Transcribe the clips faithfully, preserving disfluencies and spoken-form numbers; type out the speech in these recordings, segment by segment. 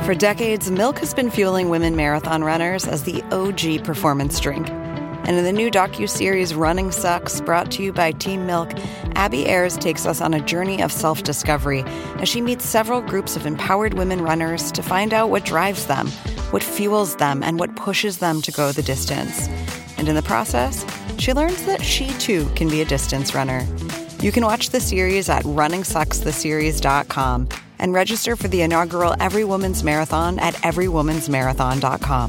For decades, milk has been fueling women marathon runners as the O G performance drink. And in the new docuseries Running Sucks, brought to you by Team Milk, Abby Ayers takes us on a journey of self-discovery as she meets several groups of empowered women runners to find out what drives them, what fuels them, and what pushes them to go the distance. And in the process, she learns that she too can be a distance runner. You can watch the series at running sucks the series dot com and register for the inaugural Every Woman's Marathon at every woman's marathon dot com.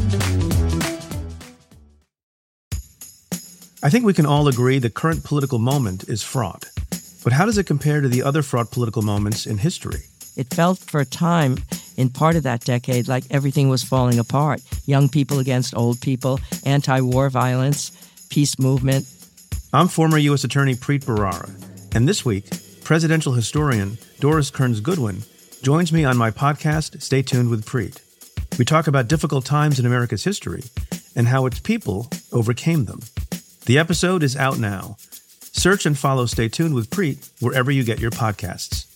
I think we can all agree the current political moment is fraught. But how does it compare to the other fraught political moments in history? It felt for a time, in part of that decade, like everything was falling apart. Young people against old people, anti-war violence, peace movement. I'm former U S Attorney Preet Bharara, and this week, presidential historian Doris Kearns Goodwin joins me on my podcast, Stay Tuned with Preet. We talk about difficult times in America's history and how its people overcame them. The episode is out now. Search and follow Stay Tuned with Preet wherever you get your podcasts.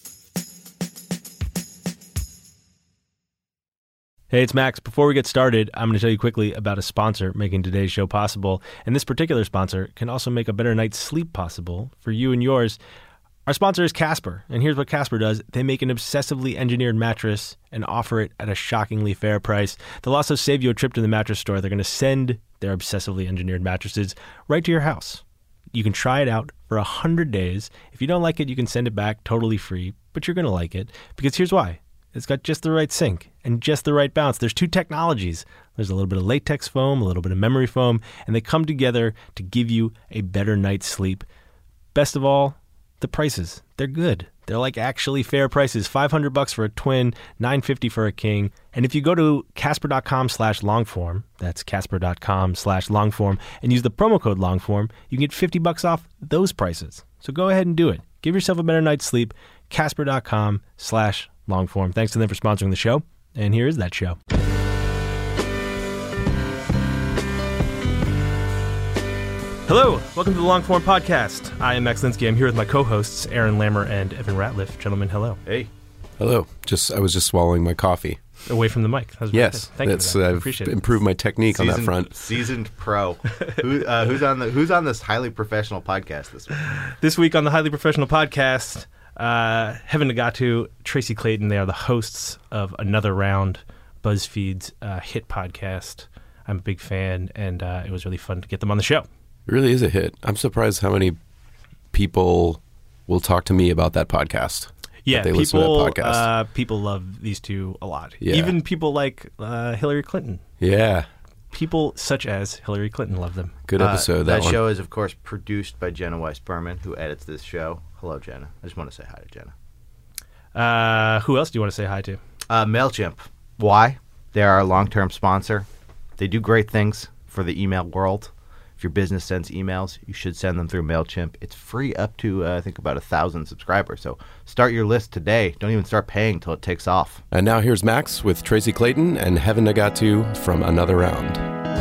Hey, it's Max. Before we get started, I'm going to tell you quickly about a sponsor making today's show possible. And this particular sponsor can also make a better night's sleep possible for you and yours. Our sponsor is Casper. And here's what Casper does. They make an obsessively engineered mattress and offer it at a shockingly fair price. They'll also save you a trip to the mattress store. They're going to send their obsessively engineered mattresses right to your house. You can try it out for one hundred days. If you don't like it, you can send it back totally free. But you're going to like it because here's why. It's got just the right sink and just the right bounce. There's two technologies. There's a little bit of latex foam, a little bit of memory foam, and they come together to give you a better night's sleep. Best of all, the prices. They're good. They're like actually fair prices. five hundred bucks for a twin, nine fifty for a king. And if you go to casper.com slash longform, that's casper.com slash longform, and use the promo code longform, you can get fifty bucks off those prices. So go ahead and do it. Give yourself a better night's sleep. Casper.com slash longform. Thanks to them for sponsoring the show. And here is that show. Hello, welcome to the Longform Podcast. I am Max Linsky. I'm here with my co-hosts, Aaron Lammer and Evan Ratliff. Gentlemen, hello. Hey. Hello. Just I was just swallowing my coffee. Away from the mic. That was yes, Thank that's, you for that. I I've appreciate it. improved my technique seasoned, on that front. Seasoned pro. Who, uh, who's on the Who's on this highly professional podcast this week? This week on the highly professional podcast, uh, Heaven Nagatu, Tracy Clayton. They are the hosts of Another Round, BuzzFeed's uh, hit podcast. I'm a big fan, and uh, it was really fun to get them on the show. It really is a hit. I'm surprised how many people will talk to me about that podcast. Yeah, they people, listen to that podcast. Uh, people love these two a lot. Yeah. Even people like uh, Hillary Clinton. Yeah. People such as Hillary Clinton love them. Good episode, uh, that, that one. show is, of course, produced by Jenna Weiss-Berman, who edits this show. Hello, Jenna. I just want to say hi to Jenna. Uh, who else do you want to say hi to? Uh, MailChimp. Why? They're our long-term sponsor. They do great things for the email world. If your business sends emails, you should send them through MailChimp. It's free up to, uh, I think, about a thousand subscribers. So start your list today. Don't even start paying until it takes off. And now here's Max with Tracy Clayton and Heaven Nagatu from Another Round.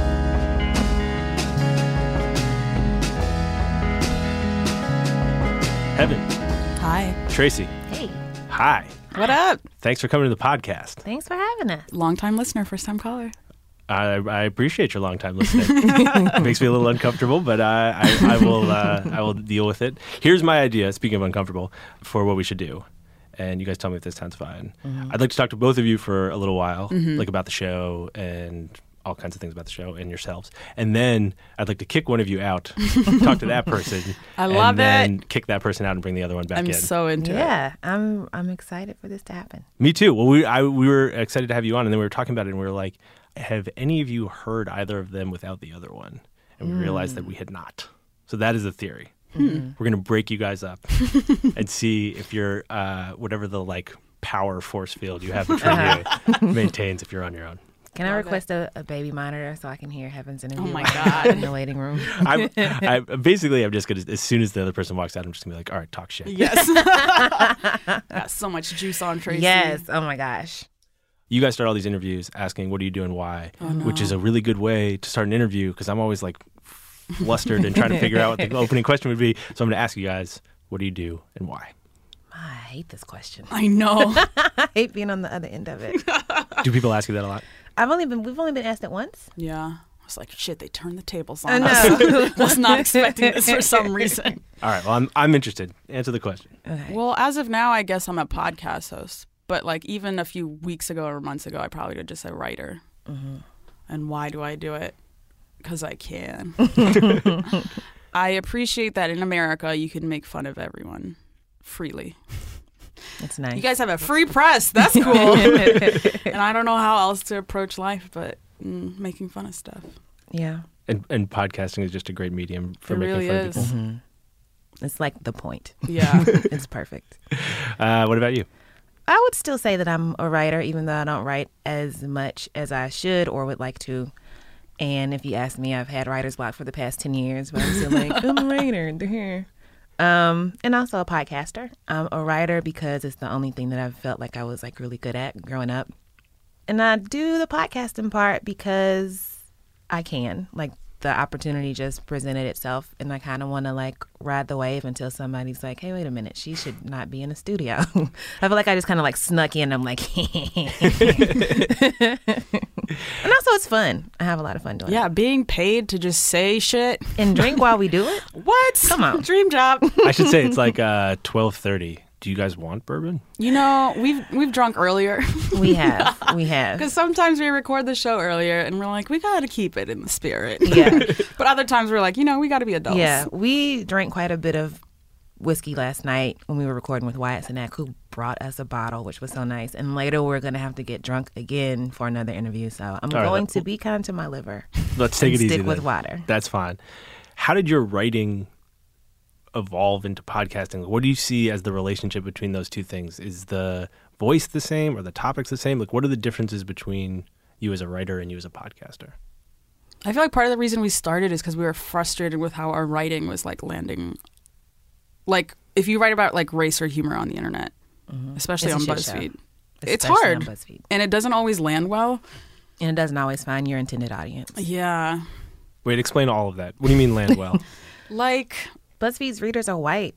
Heaven. Hi. Tracy. Hey. Hi. What up? Thanks for coming to the podcast. Thanks for having us. Long-time listener, first-time caller. I, I appreciate your long-time listening. It makes me a little uncomfortable, but I, I, I will uh, I will deal with it. Here's my idea, speaking of uncomfortable, for what we should do. And you guys tell me if this sounds fine. Mm-hmm. I'd like to talk to both of you for a little while, mm-hmm. like about the show and all kinds of things about the show and yourselves. And then I'd like to kick one of you out, talk to that person. I love and then it. kick that person out and bring the other one back I'm in. I'm so into yeah, it. Yeah, I'm I'm excited for this to happen. Me too. Well, we I, we were excited to have you on, and then we were talking about it, and we were like, have any of you heard either of them without the other one? And we mm. realized that we had not. So that is the theory. Hmm. We're going to break you guys up and see if you're, uh, whatever the like power force field you have between you maintains if you're on your own. Can I request a, a baby monitor so I can hear Heaven's interview? Oh my God. In the waiting room. I'm, I, basically, I'm just going to, as soon as the other person walks out, I'm just going to be like, all right, talk shit. Yes. Got so much juice on Tracy. Yes. Oh my gosh. You guys start all these interviews asking, what do you do and why? Oh, no. Which is a really good way to start an interview because I'm always like flustered and trying to figure out what the opening question would be. So I'm going to ask you guys, what do you do and why? I hate this question. I know. I hate being on the other end of it. Do people ask you that a lot? I've only been we've only been asked it once. Yeah. I was like, shit, they turned the tables I on know. us. Was not expecting this for some reason. All right. Well, I'm I'm interested. Answer the question. Okay. Well, as of now, I guess I'm a podcast host. But like even a few weeks ago or months ago, I probably would just say writer. Mm-hmm. And why do I do it? Because I can. I appreciate that in America, you can make fun of everyone freely. It's nice. You guys have a free press. That's cool. And I don't know how else to approach life, but mm, making fun of stuff. Yeah. And and podcasting is just a great medium for It making really fun is. of people. Mm-hmm. It's like the point. Yeah. It's perfect. Uh, what about you? I would still say that I'm a writer, even though I don't write as much as I should or would like to. And if you ask me, I've had writer's block for the past ten years, but I'm still like, I'm a writer. Um, and also a podcaster. I'm a writer because it's the only thing that I've felt like I was like really good at growing up. And I do the podcasting part because I can. Like the opportunity just presented itself, and I kind of want to like ride the wave until somebody's like, hey, wait a minute, she should not be in a studio. I feel like I just kind of like snuck in. I'm like, and also it's fun. I have a lot of fun doing Yeah, it. being paid to just say shit. And drink while we do it. What? Come on. Dream job. I should say it's like uh, twelve thirty. Do you guys want bourbon? You know, we've we've drunk earlier. We have. We have. Because sometimes we record the show earlier and we're like, we got to keep it in the spirit. Yeah. But other times we're like, you know, we got to be adults. Yeah. We drank quite a bit of whiskey last night when we were recording with Wyatt Cenac, who brought us a bottle, which was so nice. And later we're going to have to get drunk again for another interview. So I'm All right, going that- to be kind to my liver. Let's take and it easy. Stick with then. water. That's fine. How did your writing evolve into podcasting? What do you see as the relationship between those two things? Is the voice the same? Or the topics the same? Like, what are the differences between you as a writer and you as a podcaster? I feel like part of the reason we started is because we were frustrated with how our writing was like landing. Like, if you write about like race or humor on the internet, Mm-hmm. especially It's on a shit show. BuzzFeed, it's Especially hard. on BuzzFeed. And it doesn't always land well. And it doesn't always find your intended audience. Yeah. Wait, explain all of that. What do you mean land well? Like, BuzzFeed's readers are white,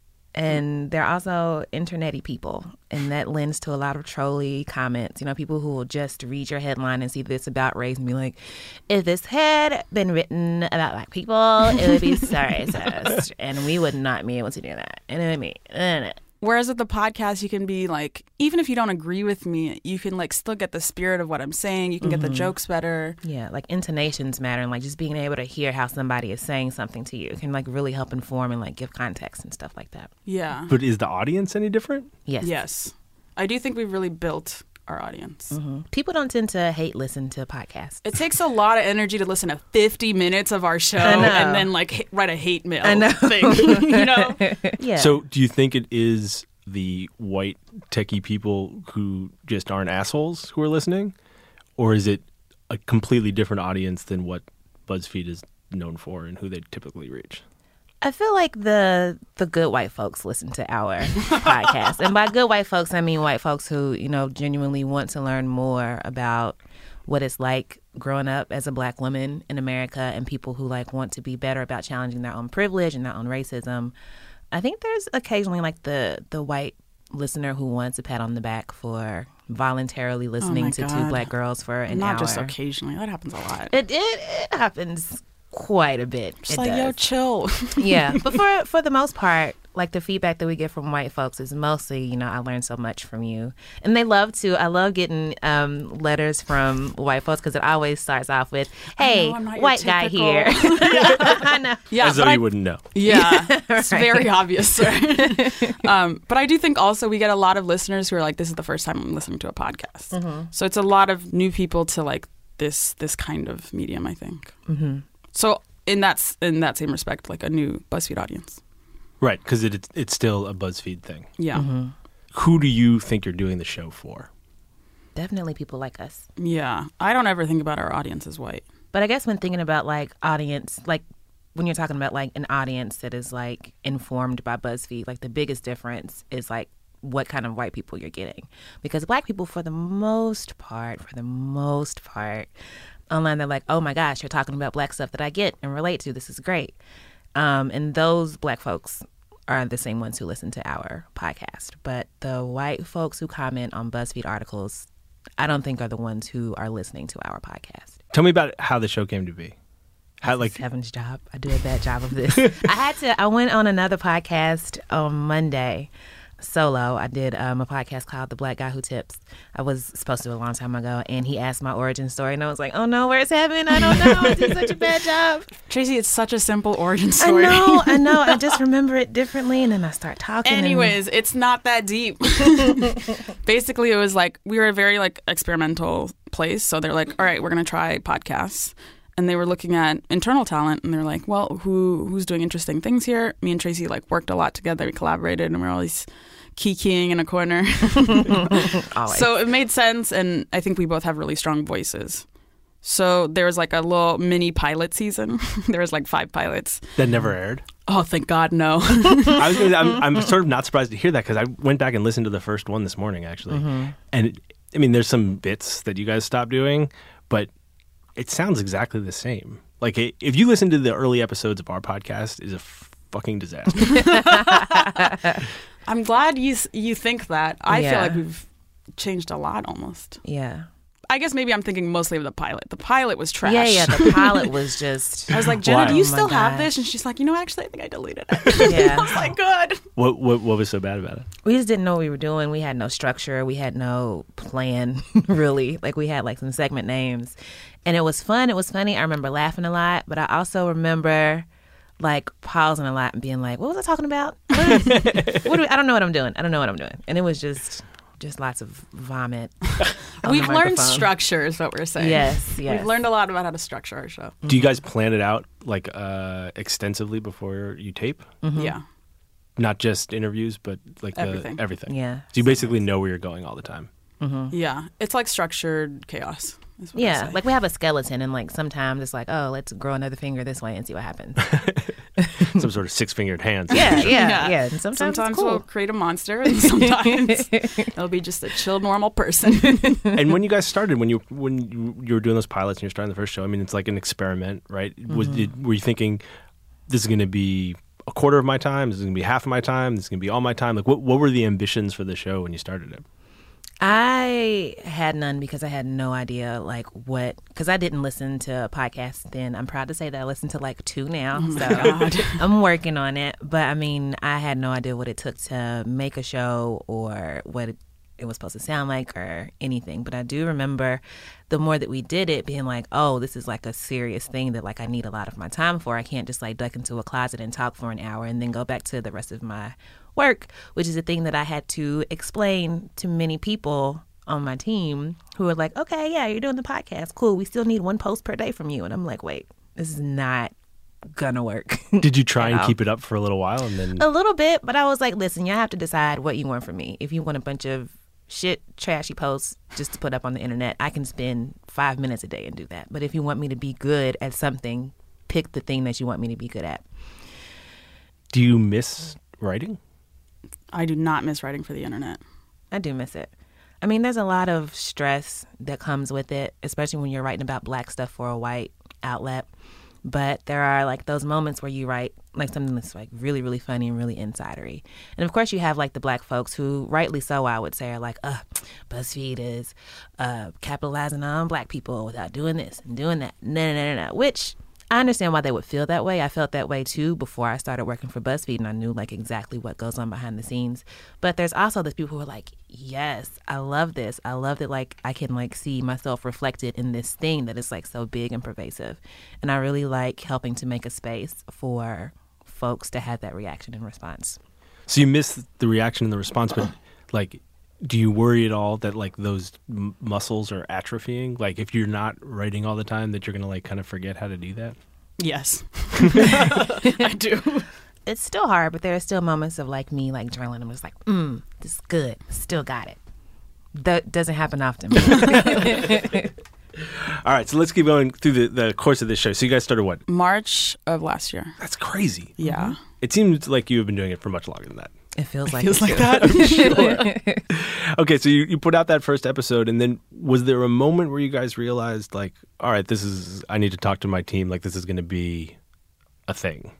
and they're also internety people, and that lends to a lot of trolly comments. You know, people who will just read your headline and see this about race and be like, if this had been written about black people, it would be so racist, and we would not be able to do that. And it would be, uh, whereas with the podcast, you can be like, even if you don't agree with me, you can like still get the spirit of what I'm saying. You can get the jokes better. yeah, like intonations matter, and like just being able to hear how somebody is saying something to you can like really help inform and like give context and stuff like that. Yeah. But is the audience any different? Yes. Yes. I do think we've really built our audience. Mm-hmm. People don't tend to hate listen to podcasts. It takes a lot of energy to listen to fifty minutes of our show I know. and then like h- write a hate mail I know. thing. You know? Yeah. So do you think it is the white techie people who just aren't assholes who are listening? Or is it a completely different audience than what BuzzFeed is known for and who they typically reach? I feel like the the good white folks listen to our podcast. And by good white folks, I mean white folks who, you know, genuinely want to learn more about what it's like growing up as a black woman in America, and people who like want to be better about challenging their own privilege and their own racism. I think there's occasionally like the the white listener who wants a pat on the back for voluntarily listening my to two God. black girls for an Not hour. just occasionally. That happens a lot. It, it it happens quite a bit. Just It like, does. yo, chill. Yeah, but for for the most part, like the feedback that we get from white folks is mostly, you know, I learned so much from you, and they love to. I love getting um, letters from white folks because it always starts off with, "Hey, know, I'm not your white guy typical-" here." I know. Yeah, As though but I- you wouldn't know. Yeah, it's Right. very obvious, sir. um, but I do think also we get a lot of listeners who are like, this is the first time I'm listening to a podcast. Mm-hmm. So it's a lot of new people to like this this kind of medium, I think. Mm-hmm. So in that, s- in that same respect, like a new BuzzFeed audience. Right, because it, it's still a BuzzFeed thing. Yeah. Mm-hmm. Who do you think you're doing the show for? Definitely people like us. Yeah. I don't ever think about our audience as white. But I guess when thinking about like audience, like when you're talking about like an audience that is like informed by BuzzFeed, like the biggest difference is like what kind of white people you're getting. Because black people, for the most part, for the most part, online they're like, oh my gosh, you're talking about black stuff that I get and relate to. This is great. Um, and those black folks are the same ones who listen to our podcast. But the white folks who comment on BuzzFeed articles, I don't think are the ones who are listening to our podcast. Tell me about how the show came to be. How, like, Heaven's job. I do a bad job of this. I had to, I went on another podcast on Monday, solo. I did um, a podcast called The Black Guy Who Tips. I was supposed to do a long time ago, and he asked my origin story, and I was like, oh no, where's heaven? I don't know. I did such a bad job. Tracy, it's such a simple origin story. I know, I know. I just remember it differently, and then I start talking. Anyways, and... it's not that deep. Basically, it was like, we were a very like experimental place. So they're like, all right, we're going to try podcasts. And they were looking at internal talent, and they're like, well, who who's doing interesting things here? Me and Tracy like worked a lot together. We collaborated, and we were always kikiing in a corner. So it made sense, and I think we both have really strong voices. So there was like a little mini pilot season. There was like five pilots. That never aired? Oh, thank God, no. I was gonna, I'm, I'm sort of not surprised to hear that because I went back and listened to the first one this morning, actually. Mm-hmm. And, it, I mean, there's some bits that you guys stopped doing, but it sounds exactly the same. Like, if you listen to the early episodes of our podcast, it's a fucking disaster. I'm glad you you think that. I yeah. feel like we've changed a lot almost. Yeah. I guess maybe I'm thinking mostly of the pilot. The pilot was trash. Yeah, yeah, the pilot was just... I was like, Jenna, Why? do you Oh my still have God. this? And she's like, you know, actually, I think I deleted it. Yeah. I was like, good. What, what what was so bad about it? We just didn't know what we were doing. We had no structure. We had no plan, really. Like, we had, like, some segment names. And it was fun. It was funny. I remember laughing a lot. But I also remember, like, pausing a lot and being like, what was I talking about? What is, what do we, I don't know what I'm doing. I don't know what I'm doing. And it was just... just lots of vomit. on We've the learned microphone. structure is what we're saying. Yes, yes. We've learned a lot about how to structure our show. Do you guys plan it out like uh, extensively before you tape? Mm-hmm. Yeah. Not just interviews, but like the- Everything. everything. Yeah. So you basically know where you're going all the time. Yeah. It's like structured chaos. Is what I Yeah, say. like we have a skeleton, and like sometimes it's like, oh, let's grow another finger this way and see what happens. Some sort of six-fingered hands. yeah, yeah, yeah. And sometimes, Sometimes it's cool. we'll create a monster, and sometimes it'll be just a chill, normal person. And when you guys started, when you when you, you were doing those pilots and you're starting the first show, I mean, it's like an experiment, right? Was did, were you thinking this is going to be a quarter of my time? This is going to be half of my time? This is going to be all my time? Like, what what were the ambitions for the show when you started it? I had none because I had no idea like what, because I didn't listen to podcasts then. I'm proud to say that I listen to like two now. Oh so God. I'm working on it. But I mean, I had no idea what it took to make a show or what it, it was supposed to sound like or anything. But I do remember the more that we did it being like, oh, this is like a serious thing that like I need a lot of my time for. I can't just like duck into a closet and talk for an hour and then go back to the rest of my work, which is a thing that I had to explain to many people on my team who were like, okay, yeah, you're doing the podcast. Cool. We still need one post per day from you. And I'm like, wait, this is not gonna work. Did you try At and all. keep it up for a little while and then? A little bit, but I was like, listen, you have to decide what you want from me. If you want a bunch of shit, trashy posts just to put up on the internet, I can spend five minutes a day and do that. But if you want me to be good at something, pick the thing that you want me to be good at. Do you miss writing? I do not miss writing for the internet. I do miss it. I mean, there's a lot of stress that comes with it, especially when you're writing about black stuff for a white outlet. But there are like those moments where you write like something that's like really, really funny and really insidery. And of course you have like the black folks who, rightly so, I would say, are like, uh, BuzzFeed is uh, capitalizing on black people without doing this and doing that. No, no, no, no, no. Which I understand why they would feel that way. I felt that way too before I started working for BuzzFeed, and I knew like exactly what goes on behind the scenes. But there's also those people who are like, yes, I love this. I love that like I can like see myself reflected in this thing that is like so big and pervasive. And I really like helping to make a space for folks to have that reaction and response. So you miss the reaction and the response, but like, do you worry at all that like those m- muscles are atrophying? Like if you're not writing all the time, that you're going to like kind of forget how to do that? Yes. I do. It's still hard, but there are still moments of like me like journaling. I'm just like, mm, this is good. Still got it. That doesn't happen often. All right, so let's keep going through the, the course of this show. So you guys started what? March of last year. That's crazy. Yeah. It seems like you have been doing it for much longer than that. It feels like Feels it like too. that. Okay, so you, you put out that first episode, and then was there a moment where you guys realized, like, all right, this is, I need to talk to my team, like, this is going to be a thing?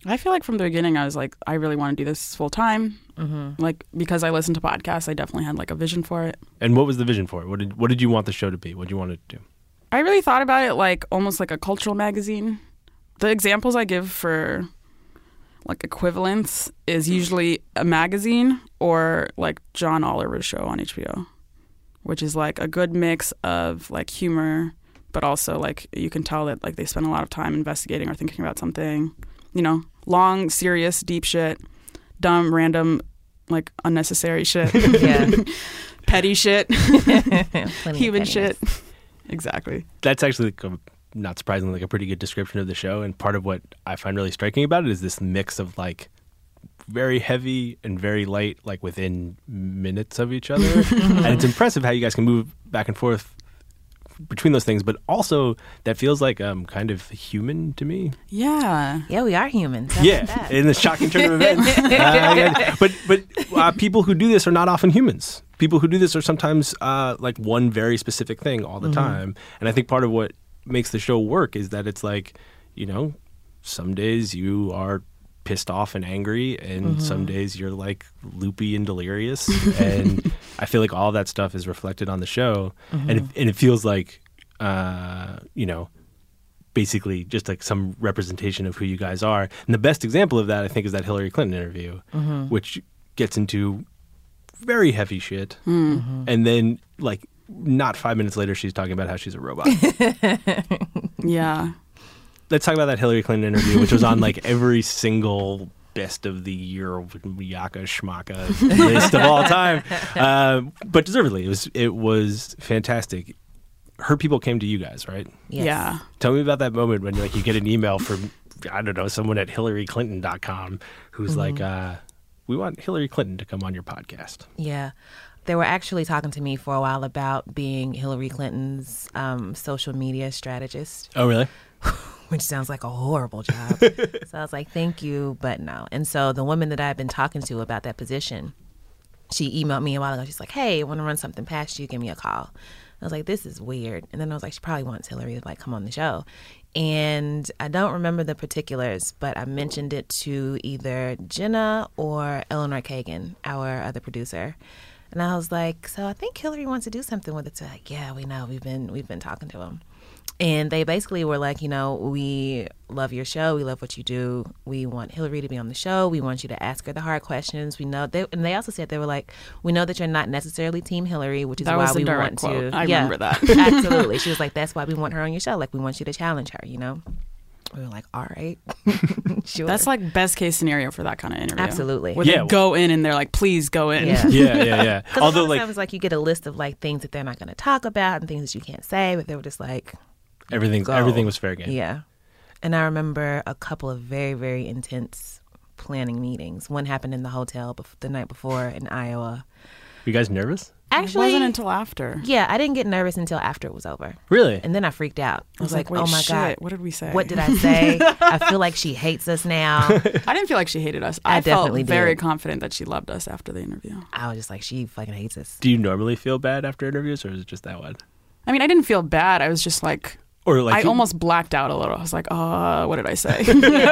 I feel like from the beginning, I was like, I really want to do this full time. Mm-hmm. Like, because I listened to podcasts, I definitely had like a vision for it. And what was the vision for it? What did what did you want the show to be? What did you want it to do? I really thought about it like almost like a cultural magazine. The examples I give for like equivalents is usually a magazine or like John Oliver's show on H B O, which is like a good mix of like humor, but also like you can tell that like they spend a lot of time investigating or thinking about something, you know, long, serious, deep shit, dumb, random, like unnecessary shit, Yeah. petty shit, Plenty human of shit. pettiness. Exactly. That's actually like a, not surprisingly like a pretty good description of the show. And part of what I find really striking about it is this mix of like very heavy and very light, like within minutes of each other. And it's impressive how you guys can move back and forth between those things, but also that feels like um kind of human to me. Yeah. Yeah, we are humans. How Yeah, about that? in the shocking turn of events. Uh, yeah. But but uh, people who do this are not often humans. People who do this are sometimes uh, like one very specific thing all the time. And I think part of what makes the show work is that it's like, you know, some days you are pissed off and angry, and some days you're like loopy and delirious. And I feel like all that stuff is reflected on the show. And, it, and it feels like, uh, you know, basically just like some representation of who you guys are. And the best example of that, I think, is that Hillary Clinton interview, which gets into very heavy shit. Mm-hmm. And then like not five minutes later, she's talking about how she's a robot. Yeah. Let's talk about that Hillary Clinton interview, which was on like every single best of the year yaka schmaka list of all time. Uh, but deservedly, it was it was fantastic. Her people came to you guys, right? Yes. Yeah. Tell me about that moment when like you get an email from, I don't know, someone at hillary clinton dot com who's Mm-hmm. like, uh, we want Hillary Clinton to come on your podcast. Yeah. They were actually talking to me for a while about being Hillary Clinton's um, social media strategist, Oh, really? which sounds like a horrible job. So I was like, thank you, but no. And so the woman that I've been talking to about that position, she emailed me a while ago. She's like, hey, I want to run something past you. Give me a call. I was like, this is weird. And then I was like, she probably wants Hillary to like come on the show. And I don't remember the particulars, but I mentioned it to either Jenna or Eleanor Kagan, our other producer. And I was like, so I think Hillary wants to do something with it. So like, yeah, we know. We've been we've been talking to him. And they basically were like, you know, we love your show. We love what you do. We want Hillary to be on the show. We want you to ask her the hard questions. We know they, and they also said they were like, we know that you're not necessarily Team Hillary, which is That why was the we direct want quote. to. I Yeah, remember that. Absolutely. She was like, that's why we want her on your show. Like, we want you to challenge her, you know? We were like, all right. Sure. That's like best case scenario for that kind of interview. Absolutely. Where Yeah. they go in and they're like, please go in. Yeah. Yeah, yeah, yeah. Because Although, a lot like, of times, like, you get a list of, like, things that they're not going to talk about and things that you can't say, but they were just like, everything, go. everything was fair game. yeah. And I remember a couple of very, very intense planning meetings. One happened in the hotel bef- the night before in Iowa. You guys nervous? Actually, it wasn't until after. yeah, I didn't get nervous until after it was over. Really? And then I freaked out. I was, like, wait, oh my shit, God. what did we say? What did I say? I feel like she hates us now. I didn't feel like she hated us. I I, felt definitely very did. confident that she loved us after the interview. I was just like, she fucking hates us. Do you normally feel bad after interviews, or is it just that one? I mean, I didn't feel bad. I was just like, Or like I you- almost blacked out a little. I was like, uh, what did I say?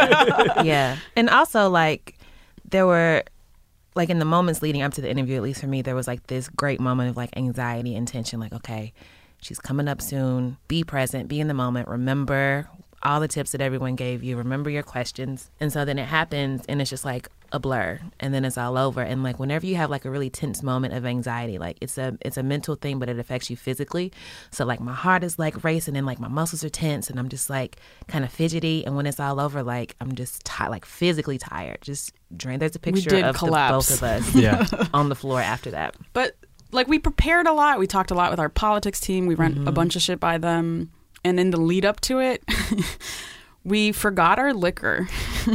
Yeah. And also, like, there were, like, in the moments leading up to the interview, at least for me, there was, like, this great moment of, like, anxiety and tension. Like, okay, she's coming up soon. Be present. Be in the moment. Remember all the tips that everyone gave you. Remember your questions. And so then it happens, and it's just, like, a blur. And then it's all over. And, like, whenever you have, like, a really tense moment of anxiety, like, it's a it's a mental thing, but it affects you physically. So, like, my heart is, like, racing, and, like, my muscles are tense, and I'm just, like, kind of fidgety. And when it's all over, like, I'm just, ti- like, physically tired. Just drained. There's a picture did of the, collapse. both of us Yeah. on the floor after that. But like we prepared a lot. We talked a lot with our politics team. We ran a bunch of shit by them. And in the lead up to it, we forgot our liquor.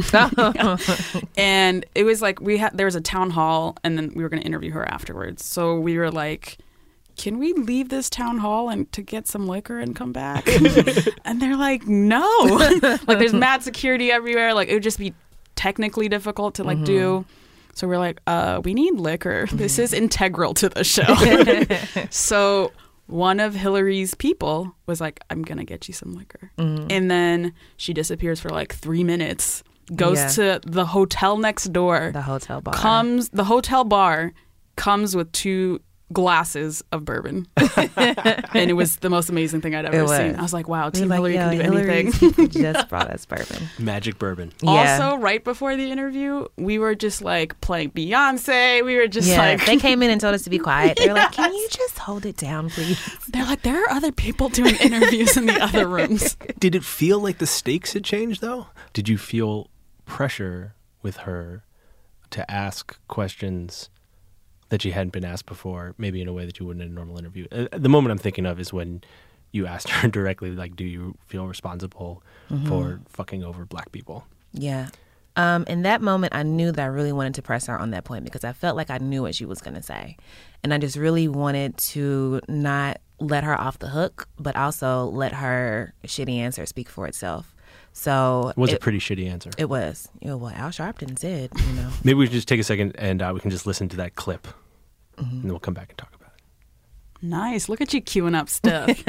And it was like we had there was a town hall, and then we were going to interview her afterwards. So we were like, can we leave this town hall and to get some liquor and come back? And they're like, no. Like, there's mad security everywhere. Like, it would just be technically difficult to like do. So we're like, uh, we need liquor. This is integral to the show. So one of Hillary's people was like, I'm going to get you some liquor. And then she disappears for like three minutes. goes Yeah. to the hotel next door, The hotel bar. comes the hotel bar comes with two glasses of bourbon, and it was the most amazing thing I'd ever It was. seen. I was like, wow, We Team were Hillary like, can do yo, Hillary's anything. people just brought us bourbon. Magic bourbon. Yeah. Also, right before the interview, we were just like playing Beyonce. We were just Yeah, like, they came in and told us to be quiet. They were like, "Can you just hold it down, please?" they're like, there are other people doing interviews in the other rooms. Did it feel like the stakes had changed, though? Did you feel pressure with her to ask questions that she hadn't been asked before, maybe in a way that you wouldn't in a normal interview? Uh, the moment I'm thinking of is when you asked her directly, like, do you feel responsible for fucking over black people? Yeah. Um, in that moment, I knew that I really wanted to press her on that point because I felt like I knew what she was going to say. And I just really wanted to not let her off the hook, but also let her shitty answer speak for itself. So It was a pretty shitty answer. It was. You know, well, Al Sharpton said, you know. Maybe we should just take a second and uh, we can just listen to that clip, and then we'll come back and talk about it. Nice. Look at you queuing up stuff.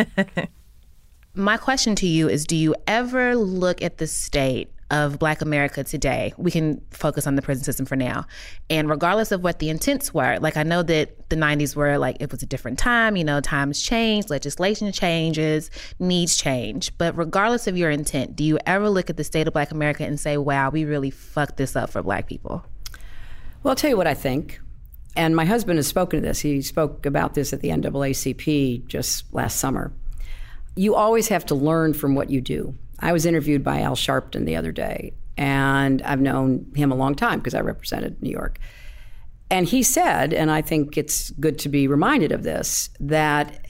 My question to you is, do you ever look at the state of Black America today? We can focus on the prison system for now. And regardless of what the intents were, like I know that the nineties were like, it was a different time, you know, times change, legislation changes, needs change. But regardless of your intent, do you ever look at the state of Black America and say, wow, we really fucked this up for Black people? Well, I'll tell you what I think. And my husband has spoken to this. He spoke about this at the N double A C P just last summer. You always have to learn from what you do. I was interviewed by Al Sharpton the other day, and I've known him a long time because I represented New York. And he said, and I think it's good to be reminded of this, that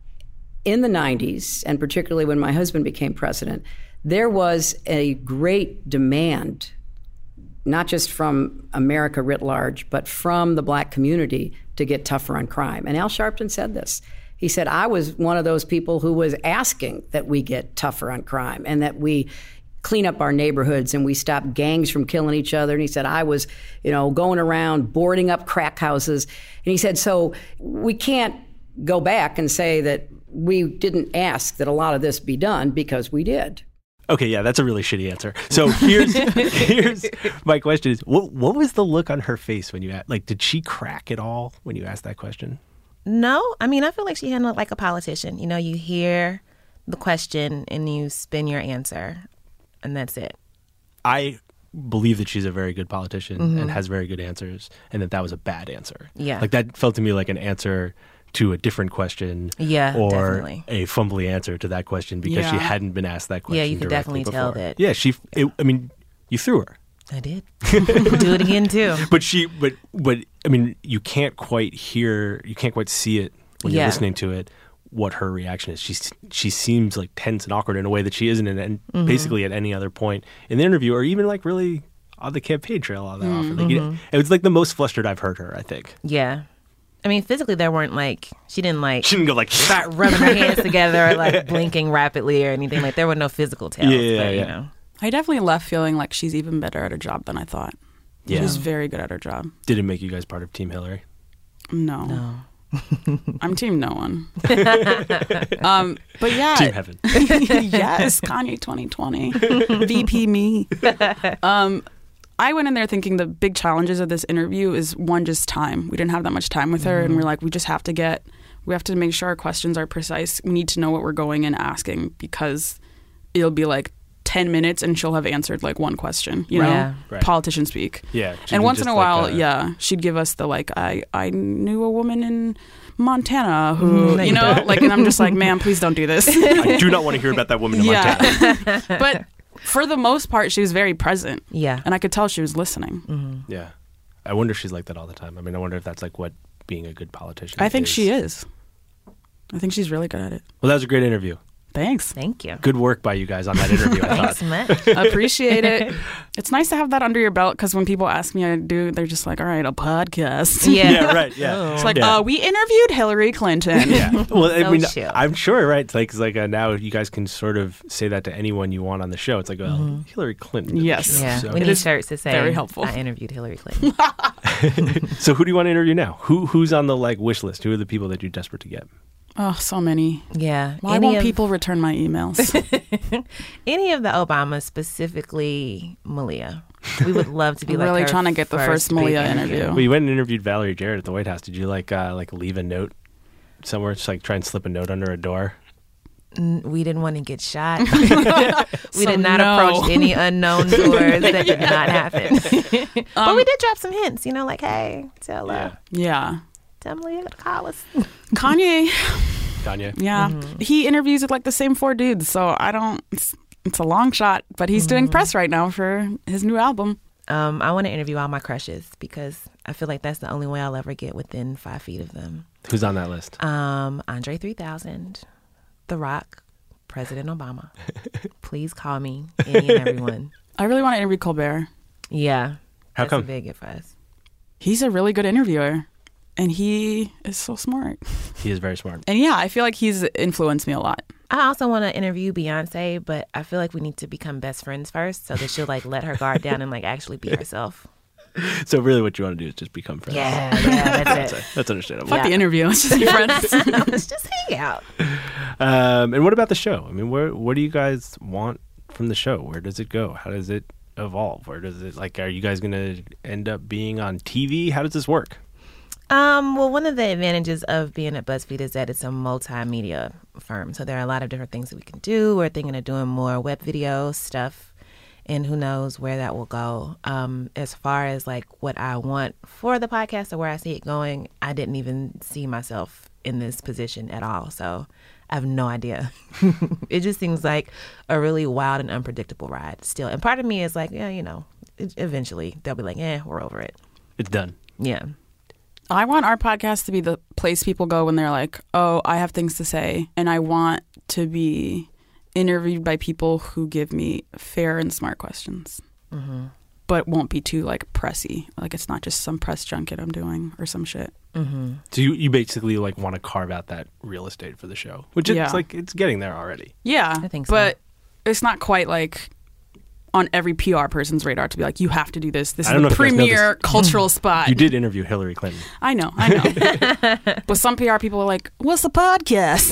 in the nineties, and particularly when my husband became president, there was a great demand, not just from America writ large, but from the Black community to get tougher on crime. And Al Sharpton said this. He said, I was one of those people who was asking that we get tougher on crime and that we clean up our neighborhoods and we stop gangs from killing each other. And he said, I was, you know, going around boarding up crack houses. And he said, so we can't go back and say that we didn't ask that a lot of this be done, because we did. Okay, yeah, that's a really shitty answer. So here's here's my question: is what what was the look on her face when you asked, like, did she crack at all when you asked that question? No, I mean, I feel like she handled it like a politician. You know, you hear the question and you spin your answer, and that's it. I believe that she's a very good politician Mm-hmm. and has very good answers, and that that was a bad answer. Yeah. Like, that felt to me like an answer to a different question, Yeah, or definitely. a fumbly answer to that question because she Yeah. hadn't been asked that question. Yeah, you could directly definitely tell before. that. Yeah, she. It, I mean, you threw her. I did. Do it again, too. But she, but, but I mean, you can't quite hear, you can't quite see it when you're Yeah. listening to it, what her reaction is. She, she seems like tense and awkward in a way that she isn't in, and Mm-hmm. basically at any other point in the interview, or even like really on the campaign trail all that often. Like, Mm-hmm. it, it was like the most flustered I've heard her, I think. Yeah. I mean, physically, there weren't like, she didn't like She didn't go like, start rubbing her hands together or like blinking rapidly or anything. Like, there were no physical tells. Yeah, yeah, but, yeah. you know. I definitely left feeling like she's even better at her job than I thought. Yeah. She's very good at her job. Did it make you guys part of Team Hillary? No. No. I'm team no one. um, but yeah. Team Heaven. Yes, Kanye twenty twenty. V P me. Um, I went in there thinking the big challenges of this interview is, one, just time. We didn't have that much time with her, and we're like, we just have to get, we have to make sure our questions are precise. We need to know what we're going and asking, because it'll be like ten minutes and she'll have answered like one question, you know, Yeah. Right. politician speak. Yeah. she And was once in just a like while, a- yeah, she'd give us the like, I, I knew a woman in Montana who, you know, like, and I'm just like, ma'am, please don't do this. I do not want to hear about that woman in Montana. Yeah. But for the most part, she was very present. Yeah. And I could tell she was listening. Yeah. I wonder if she's like that all the time. I mean, I wonder if that's like what being a good politician I think is. she is. I think she's really good at it. Well, that was a great interview. Thanks. Thank you. Good work by you guys on that interview, I thought. Thanks, Matt. Appreciate it. It's nice to have that under your belt, because when people ask me, I do, they're just like, all right, a podcast. Yeah. Yeah, right. Yeah. It's like, Yeah. uh, we interviewed Hillary Clinton. Yeah. Well, I So mean, chill. I'm sure, right? It's like, it's like uh, now you guys can sort of say that to anyone you want on the show. It's like, well, Hillary Clinton. did the Yes. show, Yeah. So. We It need is shirts to say, very helpful. I interviewed Hillary Clinton. So who do you want to interview now? Who Who's on the like wish list? Who are the people that you're desperate to get? Oh, so many. Yeah. Why Any won't of- people return my emails? Any of the Obamas, specifically Malia. We would love to be I'm like really her trying to get the first big Malia interview. Well, you went and interviewed Valerie Jarrett at the White House. Did you like uh, like leave a note somewhere? Just like try and slip a note under a door? N- We didn't want to get shot. we So did not no. approach any unknown doors. That did not happen. but Um, we did drop some hints, you know, like, hey, tell uh, Yeah. tell Malia to call us. Kanye. Kanye. Yeah. He interviews with like the same four dudes. So I don't, it's, it's a long shot, but he's doing press right now for his new album. Um, I want to interview all my crushes because I feel like that's the only way I'll ever get within five feet of them. Who's on that list? Um, Andre three thousand, The Rock, President Obama. Please call me, any and everyone. I really want to interview Colbert. Yeah. How that's come? a big hit for us. He's a really good interviewer. And he is so smart. He is very smart. And yeah, I feel like he's influenced me a lot. I also want to interview Beyonce, but I feel like we need to become best friends first so that she'll like let her guard down and like actually be herself. So really what you want to do is just become friends. Yeah, yeah, that's it. That's understandable. Fuck the interview. Let's just be friends. Let's just hang out. Um, and what about the show? I mean, where what do you guys want from the show? Where does it go? How does it evolve? Where does it, like, are you guys going to end up being on T V? How does this work? Um, well, one of the advantages of being at BuzzFeed is that it's a multimedia firm. So there are a lot of different things that we can do. We're thinking of doing more web video stuff, and who knows where that will go. Um, as far as like what I want for the podcast or where I see it going, I didn't even see myself in this position at all. So I have no idea. It just seems like a really wild and unpredictable ride still. And part of me is like, yeah, you know, eventually they'll be like, eh, we're over it. It's done. Yeah. I want our podcast to be the place people go when they're like, oh, I have things to say. And I want to be interviewed by people who give me fair and smart questions, Mm-hmm. but won't be too like pressy. Like it's not just some press junket I'm doing or some shit. Mm-hmm. So you, you basically like want to carve out that real estate for the show, which is Yeah. like it's getting there already. Yeah. I think so. But it's not quite like on every P R person's radar to be like, you have to do this. This I is don't know the if you guys know premier cultural spot. You did interview Hillary Clinton. I know, I know. But some P R people are like, what's the podcast?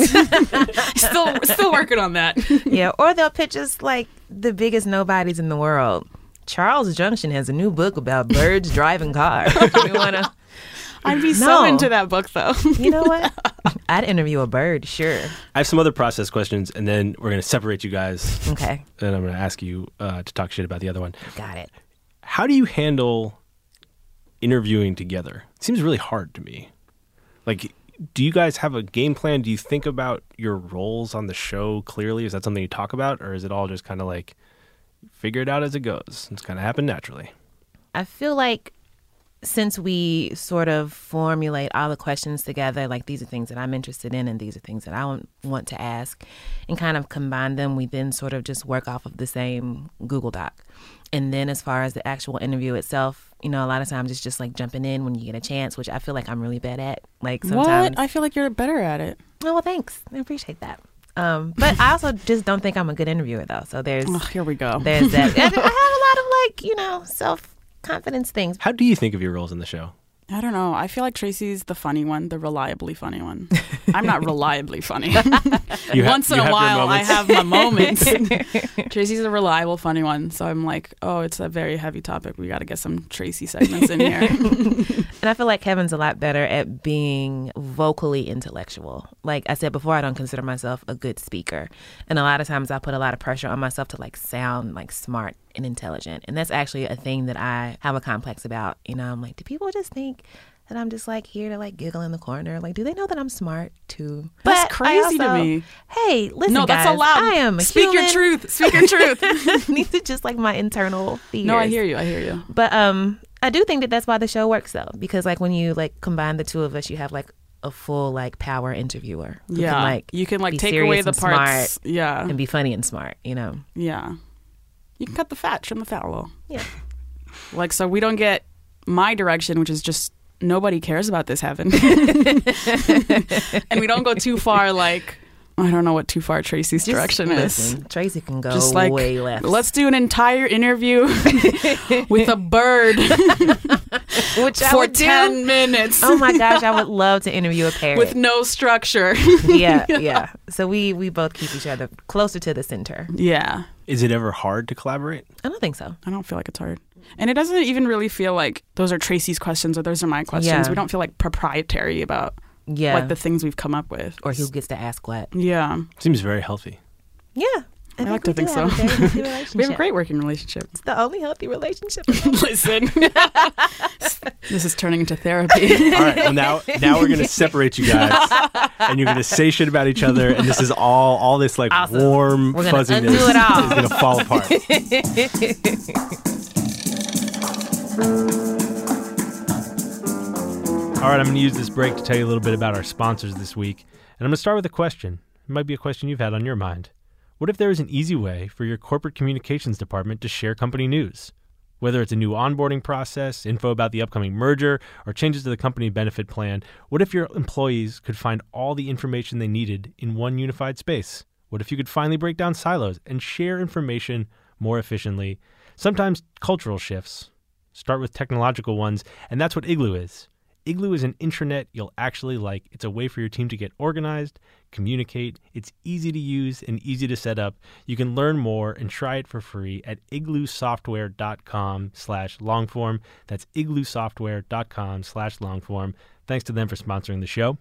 still still working on that. Yeah, or they'll pitch us like the biggest nobodies in the world. Charles Junction has a new book about birds driving cars. You wanna? I'd be so No. into that book, though. You know what? I'd interview a bird, sure. I have some other process questions, and then we're going to separate you guys. Okay, And I'm going to ask you uh, to talk shit about the other one. got it. How do you handle interviewing together? It seems really hard to me. Like, do you guys have a game plan? Do you think about your roles on the show clearly? Is that something you talk about? Or is it all just kind of like, figure it out as it goes? It's kind of happen naturally. I feel like since we sort of formulate all the questions together, like these are things that I'm interested in and these are things that I want- want to ask, and kind of combine them, we then sort of just work off of the same Google Doc. And then as far as the actual interview itself, you know, a lot of times it's just like jumping in when you get a chance, which I feel like I'm really bad at. Like sometimes, What? I feel like you're better at it. oh, well, thanks. I appreciate that. Um, but I also just don't think I'm a good interviewer though. So there's Ugh, here we go. there's that. I have a lot of like, you know, self confidence things. How do you think of your roles in the show? I don't know. I feel like Tracy's the funny one, the reliably funny one. I'm not reliably funny. You ha- Once in you a have your while, I moments. have my moments. Tracy's a reliable funny one. So I'm like, oh, it's a very heavy topic. We got to get some Tracy segments in here. And I feel like Kevin's a lot better at being vocally intellectual. Like I said before, I don't consider myself a good speaker. And a lot of times I put a lot of pressure on myself to like sound like smart and intelligent. And that's actually a thing that I have a complex about. You know, I'm like, do people just think that I'm just like here to like giggle in the corner? Like, do they know that I'm smart too? That's But I crazy to also- me. Hey, listen, No, that's guys, allowed. I am a Speak your human. truth. Speak your truth. These are just like my internal fears. No, I hear you. I hear you. But um, I do think that that's why the show works though, because like when you like combine the two of us, you have like a full like power interviewer. Who Yeah. can, like you can like be take serious away the and parts. smart Yeah. and be funny and smart. You know. Yeah. You can cut the fat, trim the fat a little. Yeah. Like, so we don't get my direction, which is just nobody cares about this heaven. And we don't go too far, like, I don't know what too far Tracy's Just direction listen, Tracy can go Just like, way left. let's do an entire interview with a bird Which I for would do. ten minutes. Oh my gosh, I would love to interview a parrot. With no structure. yeah, yeah. So we we both keep each other closer to the center. Yeah. Is it ever hard to collaborate? I don't think so. I don't feel like it's hard. And it doesn't even really feel like those are Tracy's questions or those are my questions. Yeah. We don't feel like proprietary about Yeah. like the things we've come up with. Or who gets to ask what. Yeah. Seems very healthy. Yeah. I, I like think to we think do so. have a very healthy We have a relationship. great working relationship. It's the only healthy relationship. Listen. This is turning into therapy. All right. Well, now now we're gonna separate you guys, and you're gonna say shit about each other, and this is all all this like Awesome. warm We're gonna fuzziness undo it all. is gonna fall apart. All right. I'm gonna use this break to tell you a little bit about our sponsors this week, and I'm gonna start with a question. It might be a question you've had on your mind. What if there is an easy way for your corporate communications department to share company news? Whether it's a new onboarding process, info about the upcoming merger, or changes to the company benefit plan, what if your employees could find all the information they needed in one unified space? What if you could finally break down silos and share information more efficiently? Sometimes cultural shifts start with technological ones, and that's what Igloo is. Igloo is an intranet you'll actually like. It's a way for your team to get organized, communicate. It's easy to use and easy to set up. You can learn more and try it for free at igloosoftware.com slash longform. That's igloosoftware.com slash longform. Thanks to them for sponsoring the show.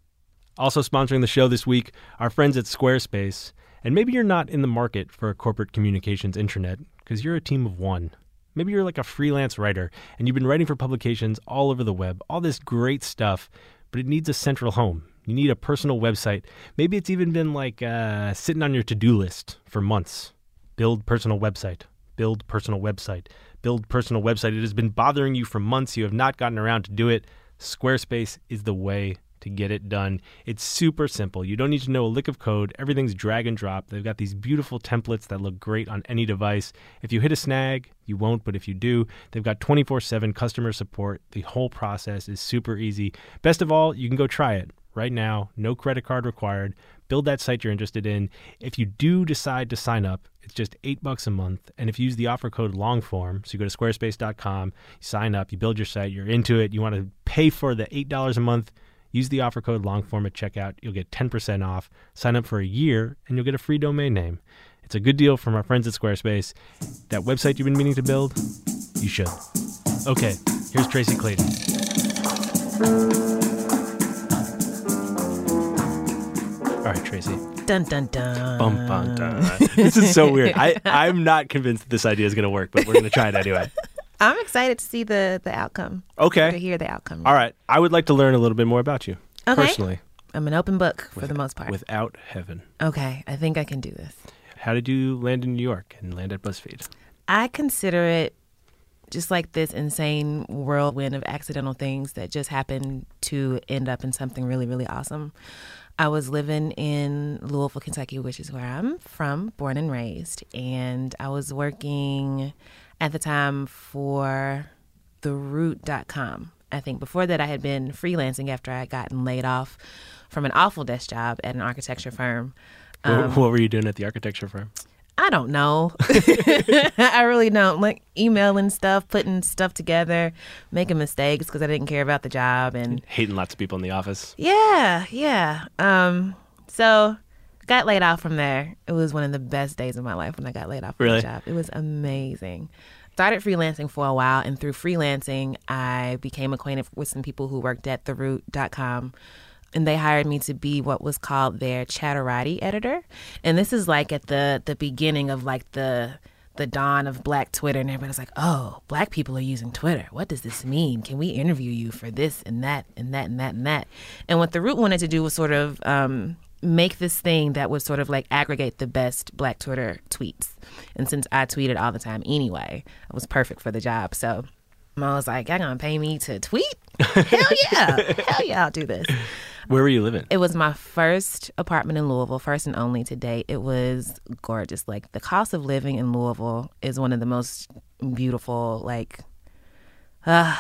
Also sponsoring the show this week, our friends at Squarespace. And maybe you're not in the market for a corporate communications intranet because you're a team of one. Maybe you're like a freelance writer and you've been writing for publications all over the web, all this great stuff, but it needs a central home. You need a personal website. Maybe it's even been like uh, sitting on your to-do list for months. Build personal website. Build personal website. Build personal website. It has been bothering you for months. You have not gotten around to do it. Squarespace is the way to get it done. It's super simple. You don't need to know a lick of code. Everything's drag and drop. They've got these beautiful templates that look great on any device. If you hit a snag, you won't, but if you do, they've got twenty-four seven customer support. The whole process is super easy. Best of all, you can go try it right now. No credit card required. Build that site you're interested in. If you do decide to sign up, it's just eight bucks a month. And if you use the offer code LONGFORM, so you go to squarespace dot com, you sign up, you build your site, you're into it, you want to pay for the eight dollars a month, use the offer code LONGFORM at checkout. You'll get ten percent off. Sign up for a year, and you'll get a free domain name. It's a good deal from our friends at Squarespace. That website you've been meaning to build, you should. Okay, here's Tracy Clayton. All right, Tracy. Dun, dun, dun. Bum, bum, dun. This is so weird. I, I'm not convinced that this idea is going to work, but we're going to try it anyway. I'm excited to see the, the outcome. Okay. To hear the outcome. All right. I would like to learn a little bit more about you. Okay. Personally. I'm an open book for With- the most part. Without heaven. Okay. I think I can do this. How did you land in New York and land at BuzzFeed? I consider it just like this insane whirlwind of accidental things that just happened to end up in something really, really awesome. I was living in Louisville, Kentucky, which is where I'm from, born and raised. And I was working at the time for the root dot com. I think before that I had been freelancing after I had gotten laid off from an awful desk job at an architecture firm. Um, what, what were you doing at the architecture firm? I don't know. I really don't. Like emailing stuff, putting stuff together, making mistakes because I didn't care about the job. And hating lots of people in the office. Yeah, yeah. Um, so got laid off from there. It was one of the best days of my life when I got laid off from Really? the job. It was amazing. Started freelancing for a while, and through freelancing, I became acquainted with some people who worked at the root dot com. And they hired me to be what was called their Chatterati editor. And this is like at the the beginning of like the the dawn of Black Twitter. And everybody's like, oh, Black people are using Twitter. What does this mean? Can we interview you for this and that and that and that and that? And what the Root wanted to do was sort of um, make this thing that would sort of like aggregate the best Black Twitter tweets. And since I tweeted all the time anyway, I was perfect for the job. So I was like, y'all gonna pay me to tweet? Hell yeah. Hell yeah, I'll do this. Where were you living? It was my first apartment in Louisville, first and only to date. It was gorgeous. Like, the cost of living in Louisville is one of the most beautiful, like, uh,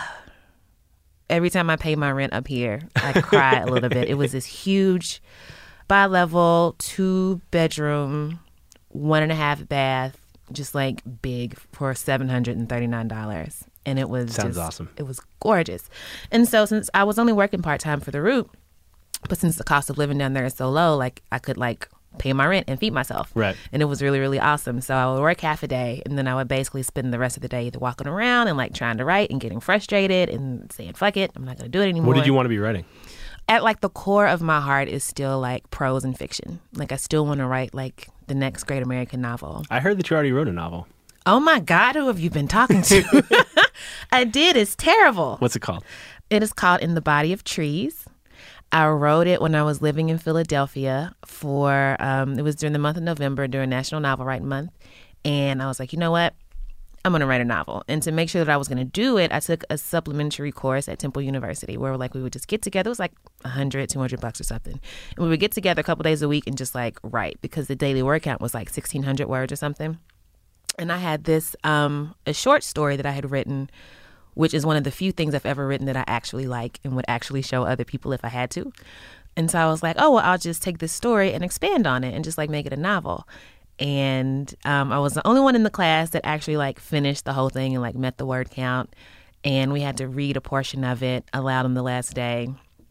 every time I pay my rent up here, I cry a little bit. It was this huge, bi-level, two-bedroom, one and a half bath, just like big for seven hundred thirty-nine dollars. And it was Sounds just, awesome. It was gorgeous. And so since I was only working part-time for the Root, but since the cost of living down there is so low, like I could like pay my rent and feed myself. Right. And it was really, really awesome. So I would work half a day, and then I would basically spend the rest of the day either walking around and like trying to write and getting frustrated and saying, fuck it, I'm not going to do it anymore. What did you want to be writing? At like the core of my heart is still like prose and fiction. Like I still want to write like the next great American novel. I heard that you already wrote a novel. Oh my God, who have you been talking to? I did. It's terrible. What's it called? It is called In the Body of Trees. I wrote it when I was living in Philadelphia for, um, it was during the month of November, during National Novel Writing Month. And I was like, you know what? I'm going to write a novel. And to make sure that I was going to do it, I took a supplementary course at Temple University where like we would just get together. It was like one hundred, two hundred bucks or something. And we would get together a couple days a week and just like write, because the daily word count was like sixteen hundred words or something. And I had this, um, a short story that I had written, which is one of the few things I've ever written that I actually like and would actually show other people if I had to. And so I was like, oh, well, I'll just take this story and expand on it and just like make it a novel. And um, I was the only one in the class that actually like finished the whole thing and like met the word count. And we had to read a portion of it aloud on the last day.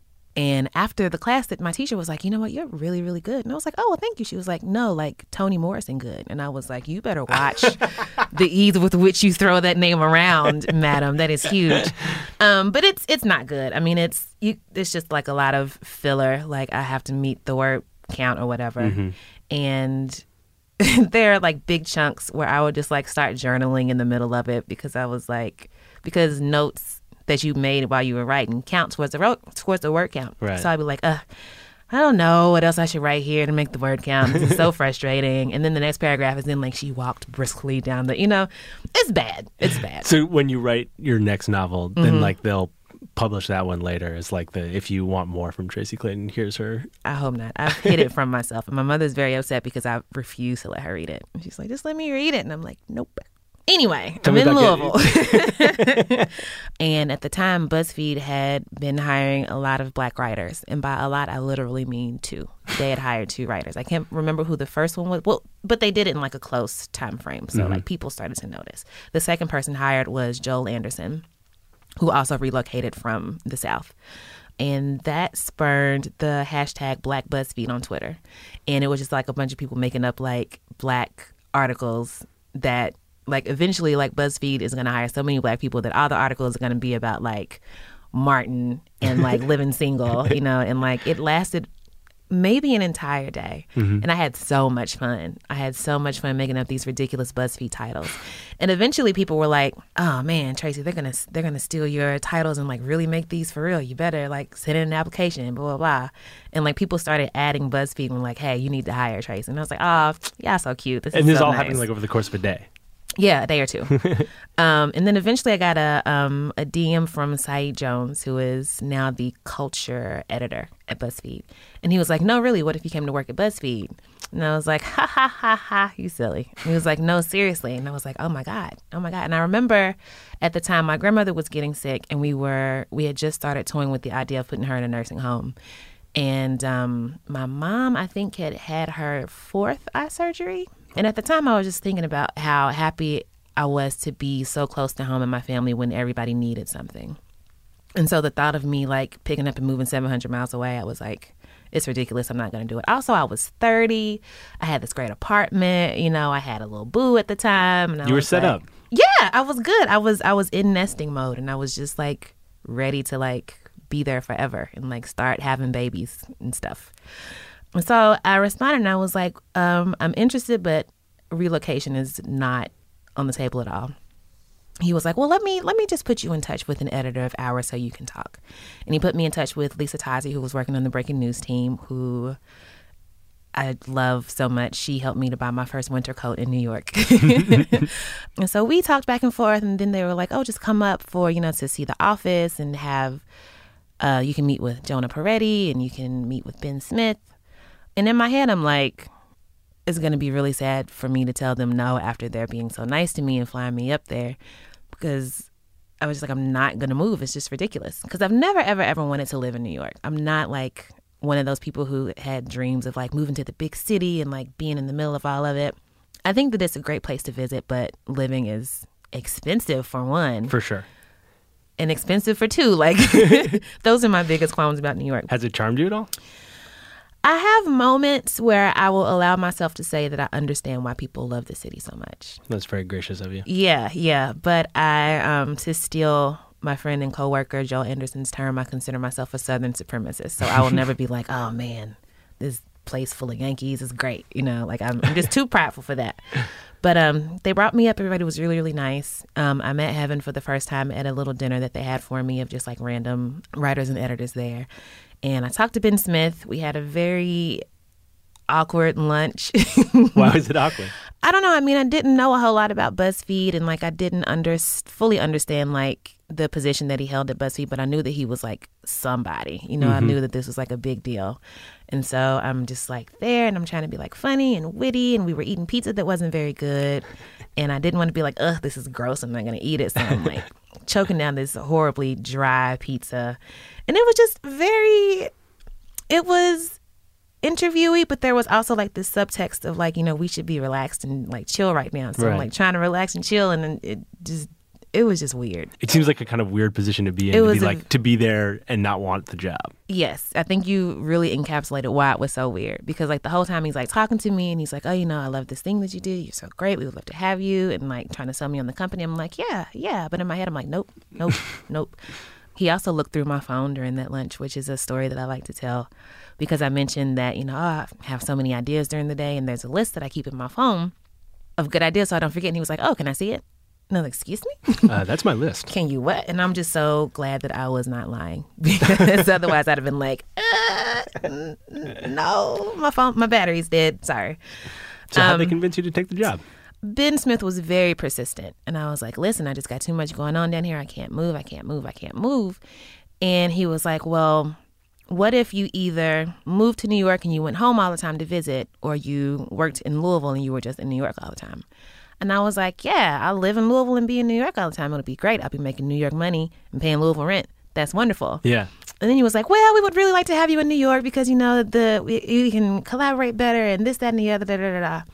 And after the class, that my teacher was like, you know what, you're really, really good. And I was like, oh, well, thank you. She was like, no, like Toni Morrison good. And I was like, you better watch the ease with which you throw that name around, madam. That is huge. Um, but it's it's not good. I mean, it's you, it's just like a lot of filler. Like I have to meet the word count or whatever. Mm-hmm. And there are like big chunks where I would just like start journaling in the middle of it because I was like, because notes that you made while you were writing count towards the ro- towards the word count. Right. So I'd be like, uh, I don't know what else I should write here to make the word count. It's so frustrating. And then the next paragraph is then like she walked briskly down the, you know, it's bad. It's bad. So when you write your next novel, then Mm-hmm. like they'll publish that one later as like the, if you want more from Tracy Clayton, here's her. I hope not. I've hid it from myself. And my mother's very upset because I refuse to let her read it. And she's like, just let me read it. And I'm like, nope. Anyway, Tell I'm me in about Louisville. And at the time, BuzzFeed had been hiring a lot of black writers. And by a lot, I literally mean two. They had hired two writers. I can't remember who the first one was. Well, but they did it in like a close time frame. So mm-hmm. like people started to notice. The second person hired was Joel Anderson, who also relocated from the South. And that spurned the hashtag Black BuzzFeed on Twitter. And it was just like a bunch of people making up like black articles that like eventually like BuzzFeed is going to hire so many black people that all the articles are going to be about like Martin and like living single, you know, and like it lasted maybe an entire day. Mm-hmm. And I had so much fun. I had so much fun making up these ridiculous BuzzFeed titles. And eventually people were like, oh man, Tracy, they're going to they're going to steal your titles and like really make these for real. You better like send in an application, blah, blah, blah. And like people started adding BuzzFeed and were like, hey, you need to hire Tracy. And I was like, oh, yeah, so cute. This and is this so all nice. happened like over the course of a day. Yeah, a day or two. um, and then eventually I got a um, a D M from Saeed Jones, who is now the culture editor at BuzzFeed. And he was like, no, really, what if you came to work at BuzzFeed? And I was like, ha, ha, ha, ha, you silly. And he was like, no, seriously. And I was like, oh, my God. Oh, my God. And I remember at the time my grandmother was getting sick, and we were we had just started toying with the idea of putting her in a nursing home. And um, my mom, I think, had had her fourth eye surgery. And at the time, I was just thinking about how happy I was to be so close to home and my family when everybody needed something. And so the thought of me, like, picking up and moving seven hundred miles away, I was like, it's ridiculous. I'm not going to do it. Also, I was thirty. I had this great apartment. You know, I had a little boo at the time. And I you were was set like, up. Yeah, I was good. I was I was in nesting mode, and I was just, like, ready to, like, be there forever and, like, start having babies and stuff. And so I responded, and I was like, um, I'm interested, but relocation is not on the table at all. He was like, well, let me let me just put you in touch with an editor of Hour so you can talk. And he put me in touch with Lisa Tazi, who was working on the breaking news team, who I love so much. She helped me to buy my first winter coat in New York. And so we talked back and forth, and then they were like, oh, just come up for, you know, to see The Office and have, uh, you can meet with Jonah Peretti and you can meet with Ben Smith. And in my head, I'm like, it's going to be really sad for me to tell them no after they're being so nice to me and flying me up there, because I was just like, I'm not going to move. It's just ridiculous. Because I've never, ever, ever wanted to live in New York. I'm not like one of those people who had dreams of like moving to the big city and like being in the middle of all of it. I think that it's a great place to visit, but living is expensive for one. For sure. And expensive for two. Like, those are my biggest qualms about New York. Has it charmed you at all? I have moments where I will allow myself to say that I understand why people love the city so much. That's very gracious of you. Yeah, yeah. But I, um, to steal my friend and coworker Joel Anderson's term, I consider myself a Southern supremacist. So I will never be like, oh, man, this place full of Yankees is great. You know, like I'm, I'm just too prideful for that. But um, they brought me up. Everybody was really, really nice. Um, I met Heaven for the first time at a little dinner that they had for me of just like random writers and editors there. And I talked to Ben Smith. We had a very awkward lunch. Why was it awkward? I don't know. I mean, I didn't know a whole lot about BuzzFeed, and like I didn't under fully understand like the position that he held at BuzzFeed, but I knew that he was like somebody. You know, mm-hmm. I knew that this was like a big deal. And so I'm just like there, and I'm trying to be like funny and witty, and we were eating pizza that wasn't very good. And I didn't want to be like, ugh, this is gross, I'm not going to eat it. So I'm like choking down this horribly dry pizza. And it was just very, it was interviewee, but there was also like this subtext of like, you know, we should be relaxed and like chill right now. So right. I'm like trying to relax and chill, and then it just, it was just weird. It seems like a kind of weird position to be in, it to was be a, like to be there and not want the job. Yes, I think you really encapsulated why it was so weird, because like the whole time he's like talking to me and he's like, oh, you know, I love this thing that you do. You're so great. We would love to have you, and like trying to sell me on the company. I'm like, yeah, yeah. But in my head, I'm like, nope, nope, nope. He also looked through my phone during that lunch, which is a story that I like to tell, because I mentioned that, you know, oh, I have so many ideas during the day, and there's a list that I keep in my phone of good ideas so I don't forget. And he was like, oh, can I see it? And I was like, excuse me? uh, that's my list. Can you what? And I'm just so glad that I was not lying, because otherwise I'd have been like, uh, n- no, my phone, my battery's dead. Sorry. So um, how'd they convince you to take the job? Ben Smith was very persistent. And I was like, listen, I just got too much going on down here. I can't move. I can't move. I can't move. And he was like, well, what if you either moved to New York and you went home all the time to visit, or you worked in Louisville and you were just in New York all the time? And I was like, yeah, I'll live in Louisville and be in New York all the time. It'll be great. I'll be making New York money and paying Louisville rent. That's wonderful. Yeah. And then he was like, well, we would really like to have you in New York because, you know, the we, we can collaborate better and this, that, and the other, da, da, da, da.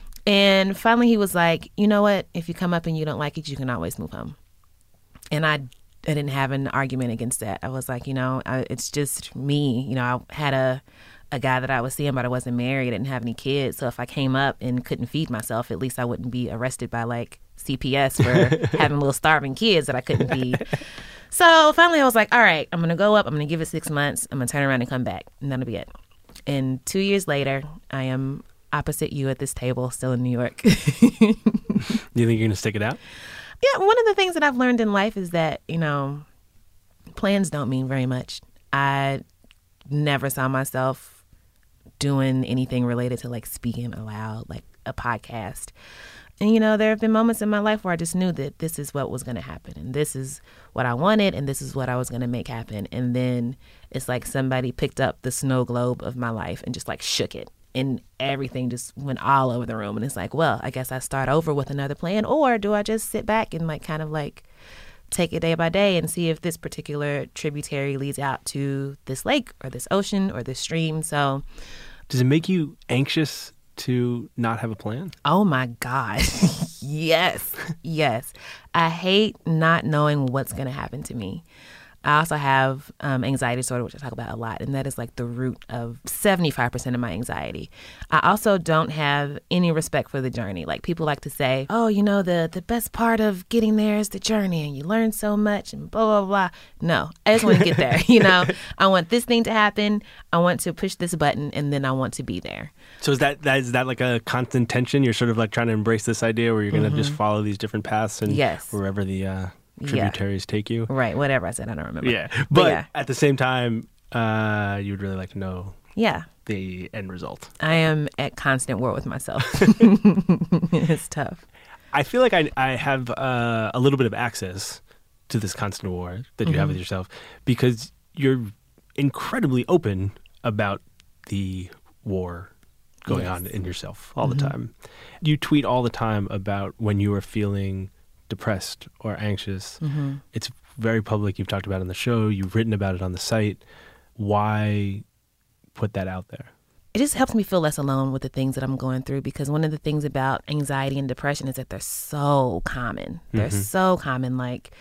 And finally he was like, you know what? If you come up and you don't like it, you can always move home. And I, I didn't have an argument against that. I was like, you know, I, it's just me. You know, I had a, a guy that I was seeing, but I wasn't married. I didn't have any kids. So if I came up and couldn't feed myself, at least I wouldn't be arrested by like C P S for having little starving kids that I couldn't feed. So finally I was like, all right, I'm going to go up. I'm going to give it six months. I'm going to turn around and come back. And that'll be it. And two years later, I am opposite you at this table, still in New York. Do you think you're going to stick it out? Yeah, one of the things that I've learned in life is that, you know, plans don't mean very much. I never saw myself doing anything related to like speaking aloud, like a podcast. And, you know, there have been moments in my life where I just knew that this is what was going to happen, and this is what I wanted, and this is what I was going to make happen. And then it's like somebody picked up the snow globe of my life and just like shook it. And everything just went all over the room. And it's like, well, I guess I start over with another plan, or do I just sit back and like kind of like take it day by day and see if this particular tributary leads out to this lake or this ocean or this stream. So does it make you anxious to not have a plan? Oh my God. Yes. Yes. I hate not knowing what's going to happen to me. I also have um, anxiety disorder, which I talk about a lot, and that is like the root of seventy-five percent of my anxiety. I also don't have any respect for the journey. Like people like to say, oh, you know, the, the best part of getting there is the journey and you learn so much and blah, blah, blah. No, I just want to get there. You know, I want this thing to happen. I want to push this button, and then I want to be there. So is that, that is that like a constant tension? You're sort of like trying to embrace this idea where you're going to mm-hmm. just follow these different paths and yes. wherever the uh, tributaries yeah. take you? Right, whatever I said, I don't remember. Yeah, but, but yeah. at the same time, uh, you would really like to know yeah. the end result. I am at constant war with myself. It's tough. I feel like I, I have uh, a little bit of access to this constant war that you mm-hmm. have with yourself because you're incredibly open about the war going yes. on in yourself all mm-hmm. the time. You tweet all the time about when you are feeling depressed or anxious. Mm-hmm. It's very public. You've talked about it on the show. You've written about it on the site. Why put that out there? it just helps me feel less alone with the things that I'm going through, because one of the things about anxiety and depression is that they're so common. They're Mm-hmm. so common. Like,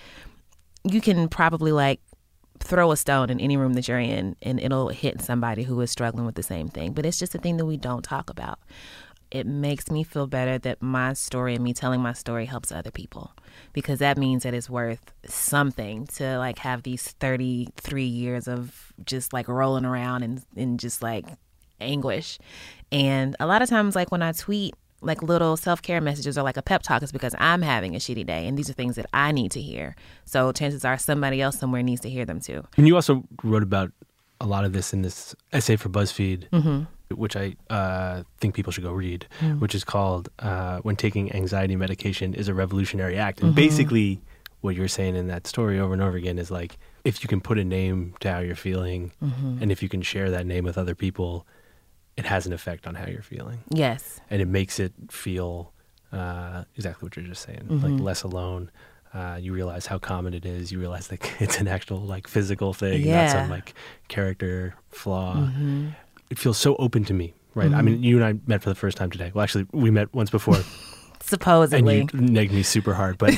you can probably like throw a stone in any room that you're in and it'll hit somebody who is struggling with the same thing. But it's just a thing that we don't talk about. It makes me feel better that my story and me telling my story helps other people, because that means that it's worth something to like have these thirty-three years of just like rolling around and, and just like anguish. And a lot of times, like when I tweet like little self-care messages or like a pep talk, it's because I'm having a shitty day and these are things that I need to hear. So chances are somebody else somewhere needs to hear them too. And you also wrote about a lot of this in this essay for BuzzFeed, Mm-hmm. which I uh, think people should go read, Mm. which is called uh, When Taking Anxiety Medication is a Revolutionary Act. And Mhm. basically what you're saying in that story over and over again is like, if you can put a name to how you're feeling, Mhm. and if you can share that name with other people, it has an effect on how you're feeling. Yes. And it makes it feel uh, exactly what you're just saying, Mhm. like less alone. Uh, you realize how common it is. You realize that it's an actual like physical thing, Yeah. not some like character flaw. Mhm. It feels so open to me, right? I Mhm. mean, you and I met for the first time today. Well, actually, we met once before. Supposedly. And you negged me super hard. But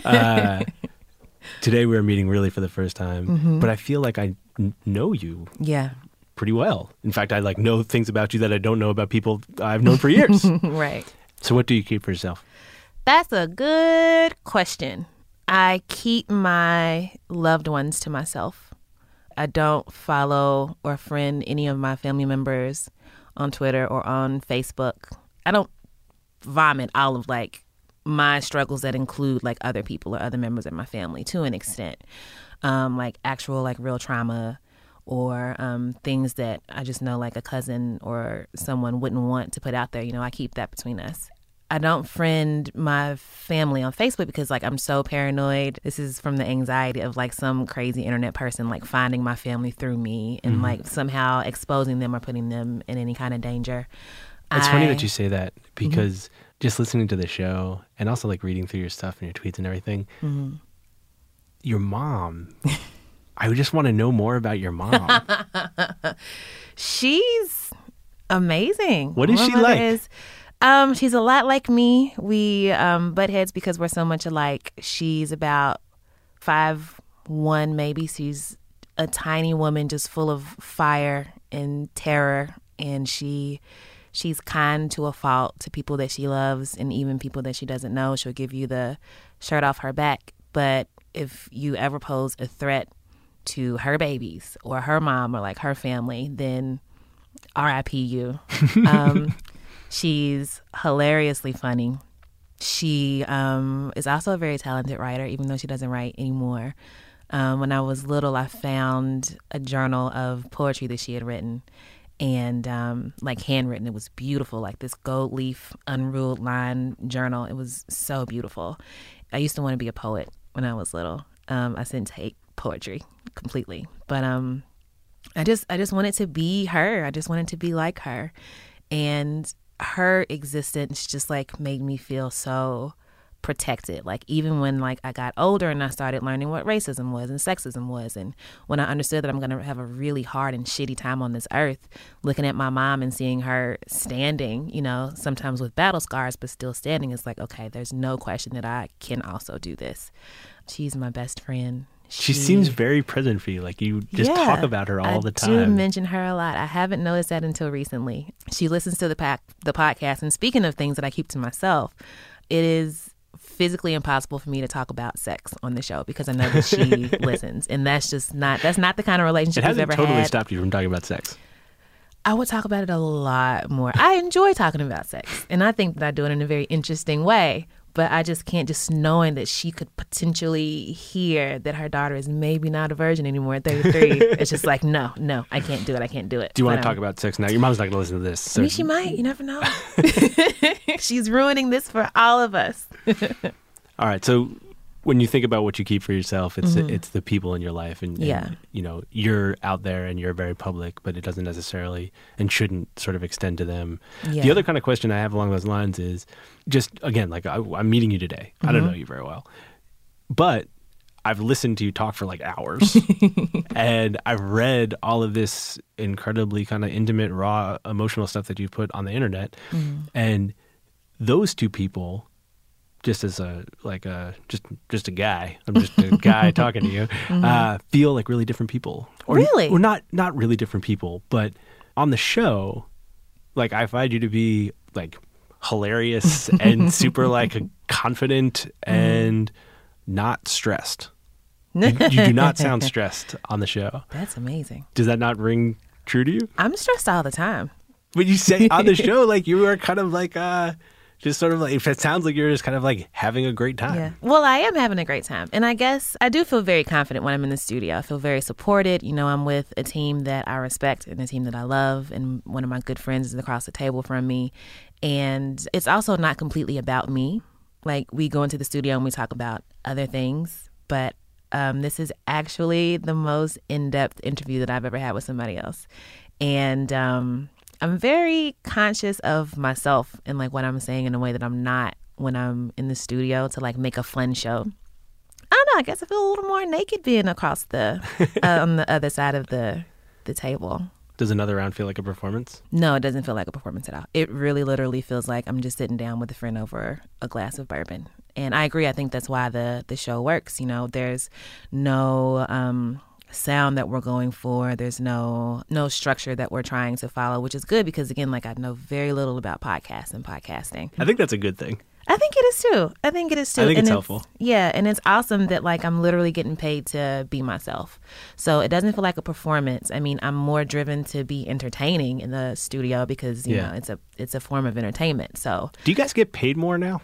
uh, today we were meeting really for the first time. Mhm. But I feel like I n- know you Yeah. pretty well. In fact, I like know things about you that I don't know about people I've known for years. Right. So what do you keep for yourself? That's a good question. I keep my loved ones to myself. I don't follow or friend any of my family members on Twitter or on Facebook. I don't vomit all of like my struggles that include like other people or other members of my family to an extent. Um, like actual like real trauma or um, things that I just know like a cousin or someone wouldn't want to put out there. You know, I keep that between us. I don't friend my family on Facebook because like I'm so paranoid. This is from the anxiety of like some crazy internet person like finding my family through me and Mhm. like somehow exposing them or putting them in any kind of danger. It's I, funny that you say that because just listening to the show and also like reading through your stuff and your tweets and everything, Mhm. your mom, I would just want to know more about your mom. She's amazing. What is My she mother like? Is, um, she's a lot like me. We um, butt heads because we're so much alike. She's about five one, maybe. She's a tiny woman, just full of fire and terror, and she she's kind to a fault to people that she loves and even people that she doesn't know. She'll give you the shirt off her back, but if you ever pose a threat to her babies or her mom or like her family, then R I P you. Um, she's hilariously funny. She um, is also a very talented writer, even though she doesn't write anymore. Um, when I was little, I found a journal of poetry that she had written, and um, like handwritten. It was beautiful, like this gold leaf, unruled line journal. It was so beautiful. I used to want to be a poet when I was little. Um, I didn't take poetry completely, but um, I just I just wanted to be her. I just wanted to be like her, and her existence just like made me feel so protected. Like even when like I got older and I started learning what racism was and sexism was, and when I understood that I'm gonna have a really hard and shitty time on this earth, looking at my mom and seeing her standing, you know, sometimes with battle scars but still standing, it's like, okay, there's no question that I can also do this. She's my best friend. She seems very present for you. Like you just Yeah, talk about her all I the do time. mention her a lot. I haven't noticed that until recently. She listens to the pack, the podcast. And speaking of things that I keep to myself, it is physically impossible for me to talk about sex on the show because I know that she listens, and that's just not that's not the kind of relationship It we've hasn't ever totally had. stopped you from talking about sex. I would talk about it a lot more. I enjoy talking about sex, and I think that I do it in a very interesting way. But I just can't, just knowing that she could potentially hear that her daughter is maybe not a virgin anymore at thirty-three. It's just like, no, no, I can't do it. I can't do it. Do you want But, to um, talk about sex now? Your mom's not going to listen to this. So. I mean, she might. You never know. She's ruining this for all of us. All right. So when you think about what you keep for yourself, it's Mhm. it's the people in your life, and, and Yeah. you know you're out there and you're very public, but it doesn't necessarily and shouldn't sort of extend to them. Yeah. The other kind of question I have along those lines is just again, like I, I'm meeting you today. I don't Mhm. know you very well, but I've listened to you talk for like hours, and I've read all of this incredibly kind of intimate, raw, emotional stuff that you've put on the internet, mm. and those two people, just as a like a just just a guy, I'm just a guy talking to you, mm-hmm. uh, feel like really different people. Or, really? Or not not really different people, but on the show, like I find you to be like hilarious and super like confident and not stressed. You, you do not sound stressed on the show. That's amazing. Does that not ring true to you? I'm stressed all the time. But you say on the show, like you are kind of like, uh, just sort of like, it sounds like you're just kind of like having a great time. Yeah. Well, I am having a great time. And I guess I do feel very confident when I'm in the studio. I feel very supported. You know, I'm with a team that I respect and a team that I love. And one of my good friends is across the table from me. And it's also not completely about me. Like we go into the studio and we talk about other things, but Um, this is actually the most in-depth interview that I've ever had with somebody else. And um, I'm very conscious of myself and like what I'm saying in a way that I'm not when I'm in the studio to like make a fun show. I don't know. I guess I feel a little more naked being across the, uh, on the other side of the the table. Does another round feel like a performance? No, it doesn't feel like a performance at all. It really literally feels like I'm just sitting down with a friend over a glass of bourbon. And I agree. I think that's why the, the show works. You know, there's no um, sound that we're going for. There's no no structure that we're trying to follow, which is good because, again, like I know very little about podcasts and podcasting. I think that's a good thing. I think it is too. I think it is too. I think and it's it's helpful. Yeah, and it's awesome that like I'm literally getting paid to be myself. So it doesn't feel like a performance. I mean, I'm more driven to be entertaining in the studio because you yeah. know it's a it's a form of entertainment. So do you guys get paid more now?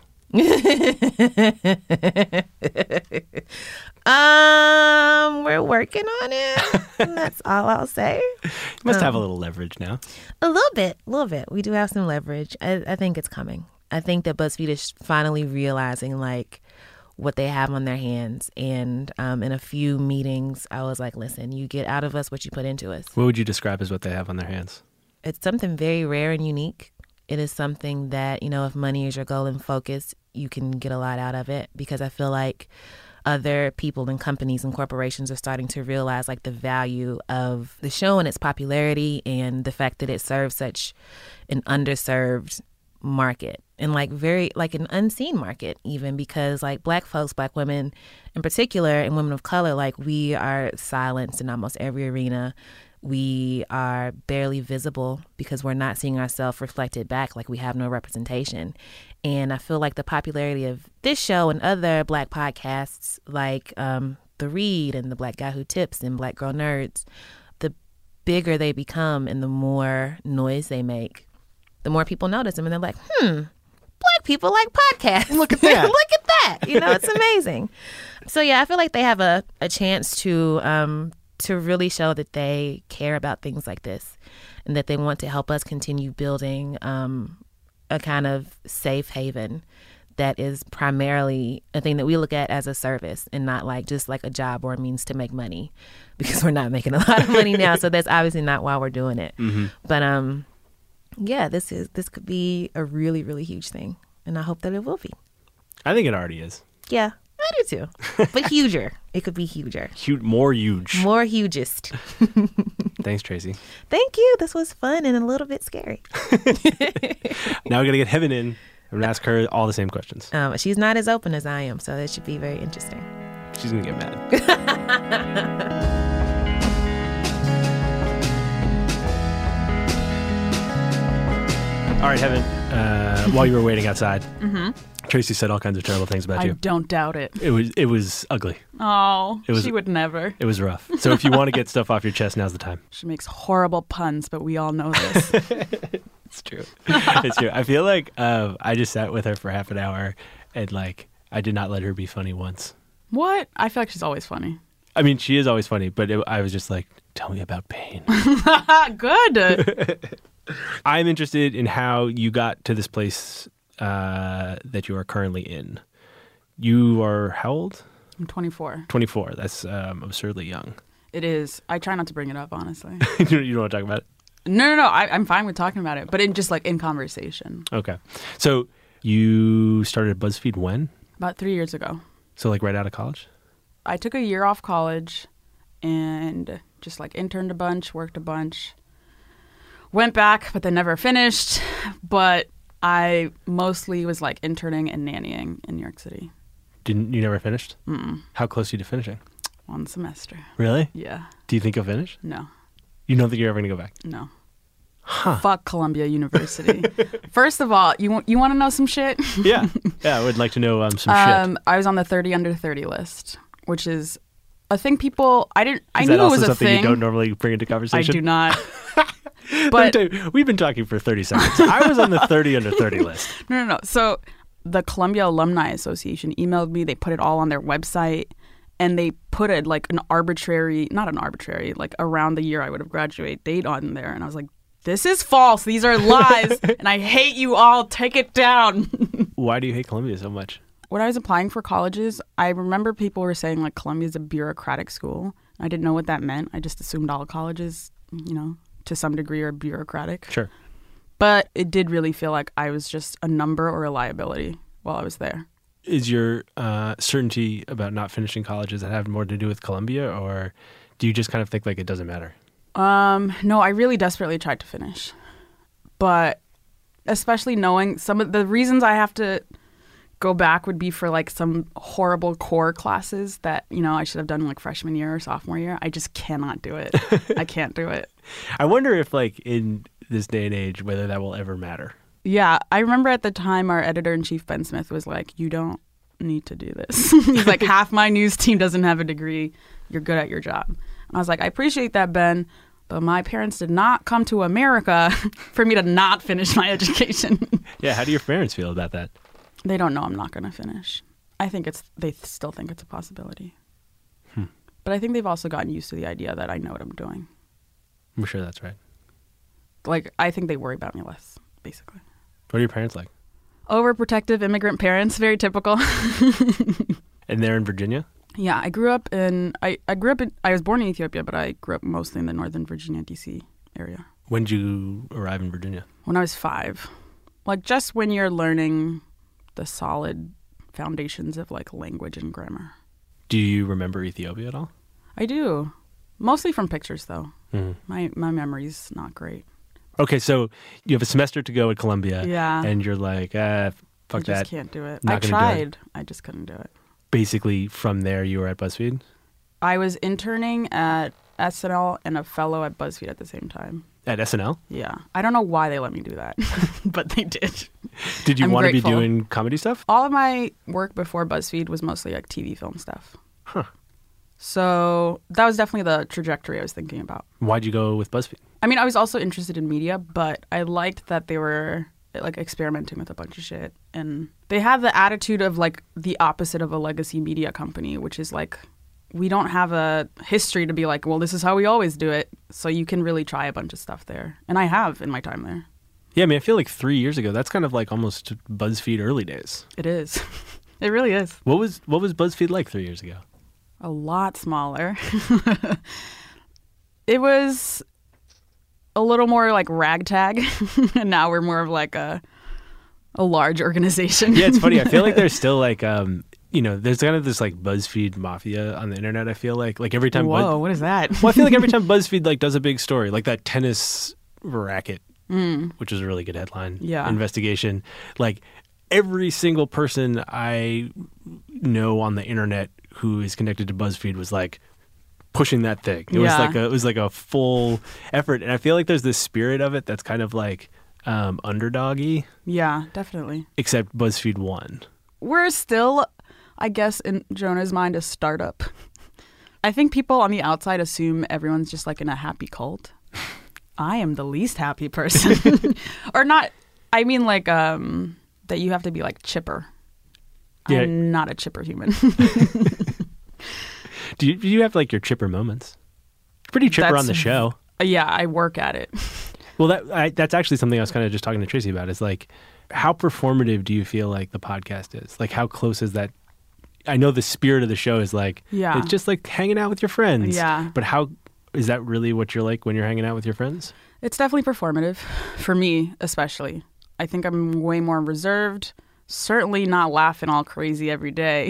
um, we're working on it. That's all I'll say. You must um, have a little leverage now. A little bit, a little bit. We do have some leverage. I, I think it's coming. I think that BuzzFeed is finally realizing like what they have on their hands. And um, in a few meetings, I was like, listen, you get out of us what you put into us. What would you describe as what they have on their hands? It's something very rare and unique. It is something that, you know, if money is your goal and focus, you can get a lot out of it because I feel like other people and companies and corporations are starting to realize like the value of the show and its popularity and the fact that it serves such an underserved market and like very like an unseen market even because like Black folks, Black women in particular and women of color, like we are silenced in almost every arena. We are barely visible because we're not seeing ourselves reflected back, like we have no representation. And I feel like the popularity of this show and other Black podcasts like um, The Read and The Black Guy Who Tips and Black Girl Nerds, the bigger they become and the more noise they make, the more people notice them and they're like, hmm, Black people like podcasts. Look at that. Look at that. You know, it's amazing. So, yeah, I feel like they have a, a chance to um, to really show that they care about things like this and that they want to help us continue building um, a kind of safe haven that is primarily a thing that we look at as a service and not like just like a job or a means to make money because we're not making a lot of money now. So that's obviously not why we're doing it. Mm-hmm. But um, yeah, this is this could be a really, really huge thing. And I hope that it will be. I think it already is. Yeah, I do too. But huger. It could be huger. Huge, more huge. More hugest. Thanks, Tracy. Thank you. This was fun and a little bit scary. Now we got to get Heaven in. I'm going to ask her all the same questions. Um, she's not as open as I am, so that should be very interesting. She's going to get mad. All right, Heaven, uh, while you were waiting outside, mm-hmm. Tracy said all kinds of terrible things about I you. I don't doubt it. It was it was ugly. Oh, it was, she would never. It was rough. So if you want to get stuff off your chest, now's the time. She makes horrible puns, but we all know this. It's true. It's true. I feel like uh, I just sat with her for half an hour and like I did not let her be funny once. What? I feel like she's always funny. I mean, she is always funny, but it, I was just like, tell me about pain. Good. I'm interested in how you got to this place uh, that you are currently in. You are how old? I'm twenty-four. twenty-four. That's um, absurdly young. It is. I try not to bring it up, honestly. You don't want to talk about it? No, no, no. I, I'm fine with talking about it, but in just like in conversation. Okay. So you started BuzzFeed when? About three years ago. So like right out of college? I took a year off college and just like interned a bunch, worked a bunch, went back, but then never finished. But I mostly was like interning and nannying in New York City. Didn't you never finished? Mm-mm. How close are you to finishing? One semester. Really? Yeah. Do you think you'll finish? No. You don't think you're ever going to go back? No. Huh. Fuck Columbia University. First of all, you want you want to know some shit? Yeah. Yeah, I would like to know um, some um, shit. I was on the thirty under thirty list, which is a thing people I didn't I Is knew that it also was a something thing. you don't normally bring into I conversation? do not. Let But me tell you, we've been talking for thirty seconds. I was on the thirty under thirty list. no, no, no. So the Columbia Alumni Association emailed me. They put it all on their website, and they put it like an arbitrary, not an arbitrary, like around the year I would have graduated date on there. And I was like, this is false. These are lies. And I hate you all. Take it down. Why do you hate Columbia so much? When I was applying for colleges, I remember people were saying like Columbia is a bureaucratic school. I didn't know what that meant. I just assumed all colleges, you know, to some degree are bureaucratic. Sure. But it did really feel like I was just a number or a liability while I was there. Is your uh, certainty about not finishing college, does that have more to do with Columbia, or do you just kind of think like it doesn't matter? Um, no, I really desperately tried to finish. But especially knowing some of the reasons I have to go back would be for like some horrible core classes that, you know, I should have done like freshman year or sophomore year. I just cannot do it. I can't do it. I wonder if like in this day and age, whether that will ever matter. Yeah, I remember at the time our editor-in-chief, Ben Smith, was like, you don't need to do this. He's like, half my news team doesn't have a degree. You're good at your job. And I was like, I appreciate that, Ben, but my parents did not come to America for me to not finish my education. Yeah, how do your parents feel about that? They don't know I'm not going to finish. I think it's, they still think it's a possibility. Hmm. But I think they've also gotten used to the idea that I know what I'm doing. I'm sure that's right. Like, I think they worry about me less, basically. What are your parents like? Overprotective immigrant parents, very typical. And they're in Virginia? Yeah, I grew up in, I, I grew up in, I was born in Ethiopia, but I grew up mostly in the Northern Virginia, D C area. When did you arrive in Virginia? When I was five. Like, just when you're learning the solid foundations of, like, language and grammar. Do you remember Ethiopia at all? I do. Mostly from pictures, though. Mm-hmm. My my memory's not great. Okay, so you have a semester to go at Columbia. Yeah. And you're like, ah, fuck I that. just can't do it. Not I gonna do tried. it. I just couldn't do it. Basically, from there, you were at BuzzFeed? I was interning at S N L and a fellow at BuzzFeed at the same time. At S N L? Yeah. I don't know why they let me do that, but they did. Did you I'm want to be grateful. doing comedy stuff? All of my work before BuzzFeed was mostly like T V film stuff. Huh. So that was definitely the trajectory I was thinking about. Why'd you go with BuzzFeed? I mean, I was also interested in media, but I liked that they were like experimenting with a bunch of shit. And they had the attitude of like the opposite of a legacy media company, which is like, we don't have a history to be like, well, this is how we always do it. So you can really try a bunch of stuff there. And I have in my time there. Yeah, I mean, I feel like three years ago, that's kind of like almost BuzzFeed early days. It is. It really is. What was what was BuzzFeed like three years ago? A lot smaller. It was a little more like ragtag. And now we're more of like a a large organization. Yeah, it's funny. I feel like there's still like, um, you know, there's kind of this like BuzzFeed mafia on the internet. I feel like like every time. Whoa, Buzz- what is that? Well, I feel like every time BuzzFeed like does a big story, like that tennis racket, Mm. which is a really good headline. Yeah. Investigation. Like every single person I know on the internet who is connected to BuzzFeed was like pushing that thing. It was Yeah. like a it was like a full effort, and I feel like there's this spirit of it that's kind of like um, underdoggy. Yeah, definitely. Except BuzzFeed won. We're still, I guess, in Jonah's mind, a startup. I think people on the outside assume everyone's just like in a happy cult. I am the least happy person. Or not, I mean like um, that you have to be like chipper. Yeah. I'm not a chipper human. Do you, do you have like your chipper moments? Pretty chipper That's- on the show. Yeah, I work at it. Well, that I, that's actually something I was kind of just talking to Tracy about. Is like, how performative do you feel like the podcast is? Like, how close is that? I know the spirit of the show is like, Yeah. it's just like hanging out with your friends. Yeah. But how is that really what you're like when you're hanging out with your friends? It's definitely performative, for me especially. I think I'm way more reserved, certainly not laughing all crazy every day.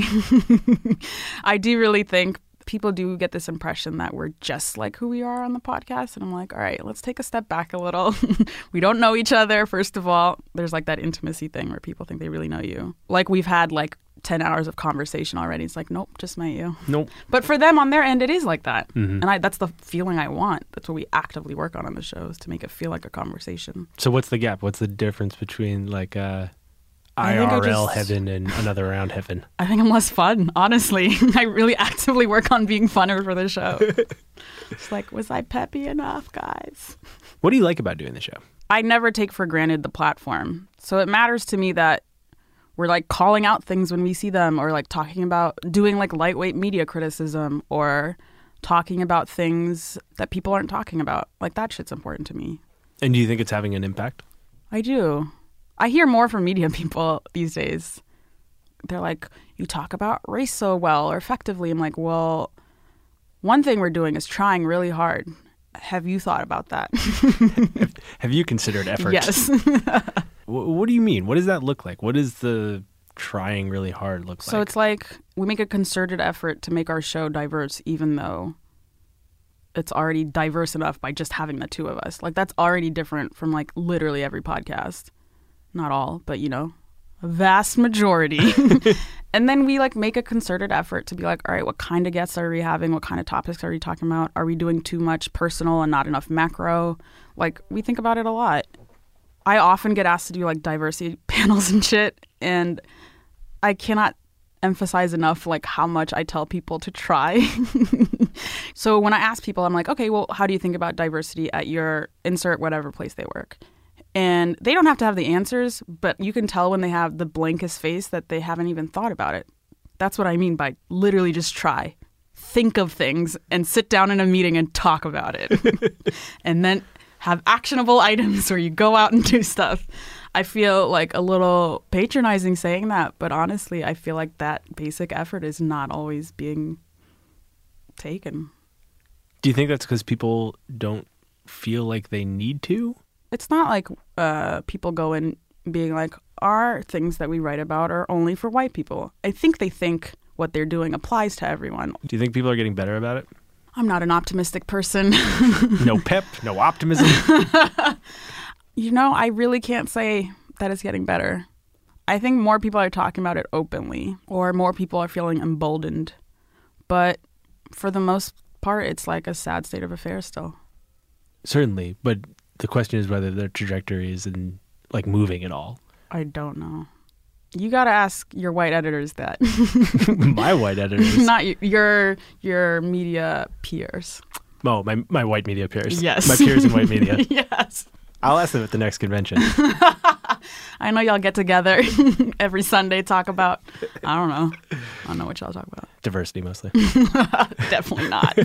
I do really think people do get this impression that we're just like who we are on the podcast. And I'm like, all right, let's take a step back a little. We don't know each other, first of all. There's like that intimacy thing where people think they really know you. Like we've had like ten hours of conversation already. It's like, nope, just met you. Nope. But for them on their end, it is like that. Mm-hmm. And I, that's the feeling I want. That's what we actively work on on the show, is to make it feel like a conversation. So what's the gap? What's the difference between like uh, I I think I R L just- heaven and another round heaven? I think I'm less fun, honestly. I really actively work on being funner for the show. It's like, was I peppy enough, guys? What do you like about doing the show? I never take for granted the platform. So it matters to me that we're like calling out things when we see them, or like talking about doing like lightweight media criticism, or talking about things that people aren't talking about. Like that shit's important to me. And do you think it's having an impact? I do. I hear more from media people these days. They're like, you talk about race so well or effectively. I'm like, well, one thing we're doing is trying really hard. Have you thought about that? Have you considered effort? Yes. What, what do you mean? What does that look like? What does the trying really hard look like? So it's like we make a concerted effort to make our show diverse, even though it's already diverse enough by just having the two of us. Like that's already different from like literally every podcast. Not all, but you know, a vast majority. And then we like make a concerted effort to be like, all right, what kind of guests are we having? What kind of topics are we talking about? Are we doing too much personal and not enough macro? Like we think about it a lot. I often get asked to do like diversity panels and shit, and I cannot emphasize enough like how much I tell people to try. So when I ask people, I'm like, okay, well, how do you think about diversity at your insert whatever place they work? And they don't have to have the answers, but you can tell when they have the blankest face that they haven't even thought about it. That's what I mean by literally just try. Think of things and sit down in a meeting and talk about it. And then have actionable items where you go out and do stuff. I feel like a little patronizing saying that, but honestly, I feel like that basic effort is not always being taken. Do you think that's because people don't feel like they need to? It's not like uh, people go in being like, our things that we write about are only for white people. I think they think what they're doing applies to everyone. Do you think people are getting better about it? I'm not an optimistic person. No pep, no optimism. You know, I really can't say that it's getting better. I think more people are talking about it openly, or more people are feeling emboldened. But for the most part, it's like a sad state of affairs still. Certainly, but the question is whether their trajectory is in, like moving at all. I don't know. You got to ask your white editors that. My white editors. Not y- your your media peers. Oh, my my white media peers. Yes. My peers in white media. Yes. I'll ask them at the next convention. I know y'all get together every Sunday, talk about, I don't know. I don't know what y'all talk about. Diversity mostly. Definitely not.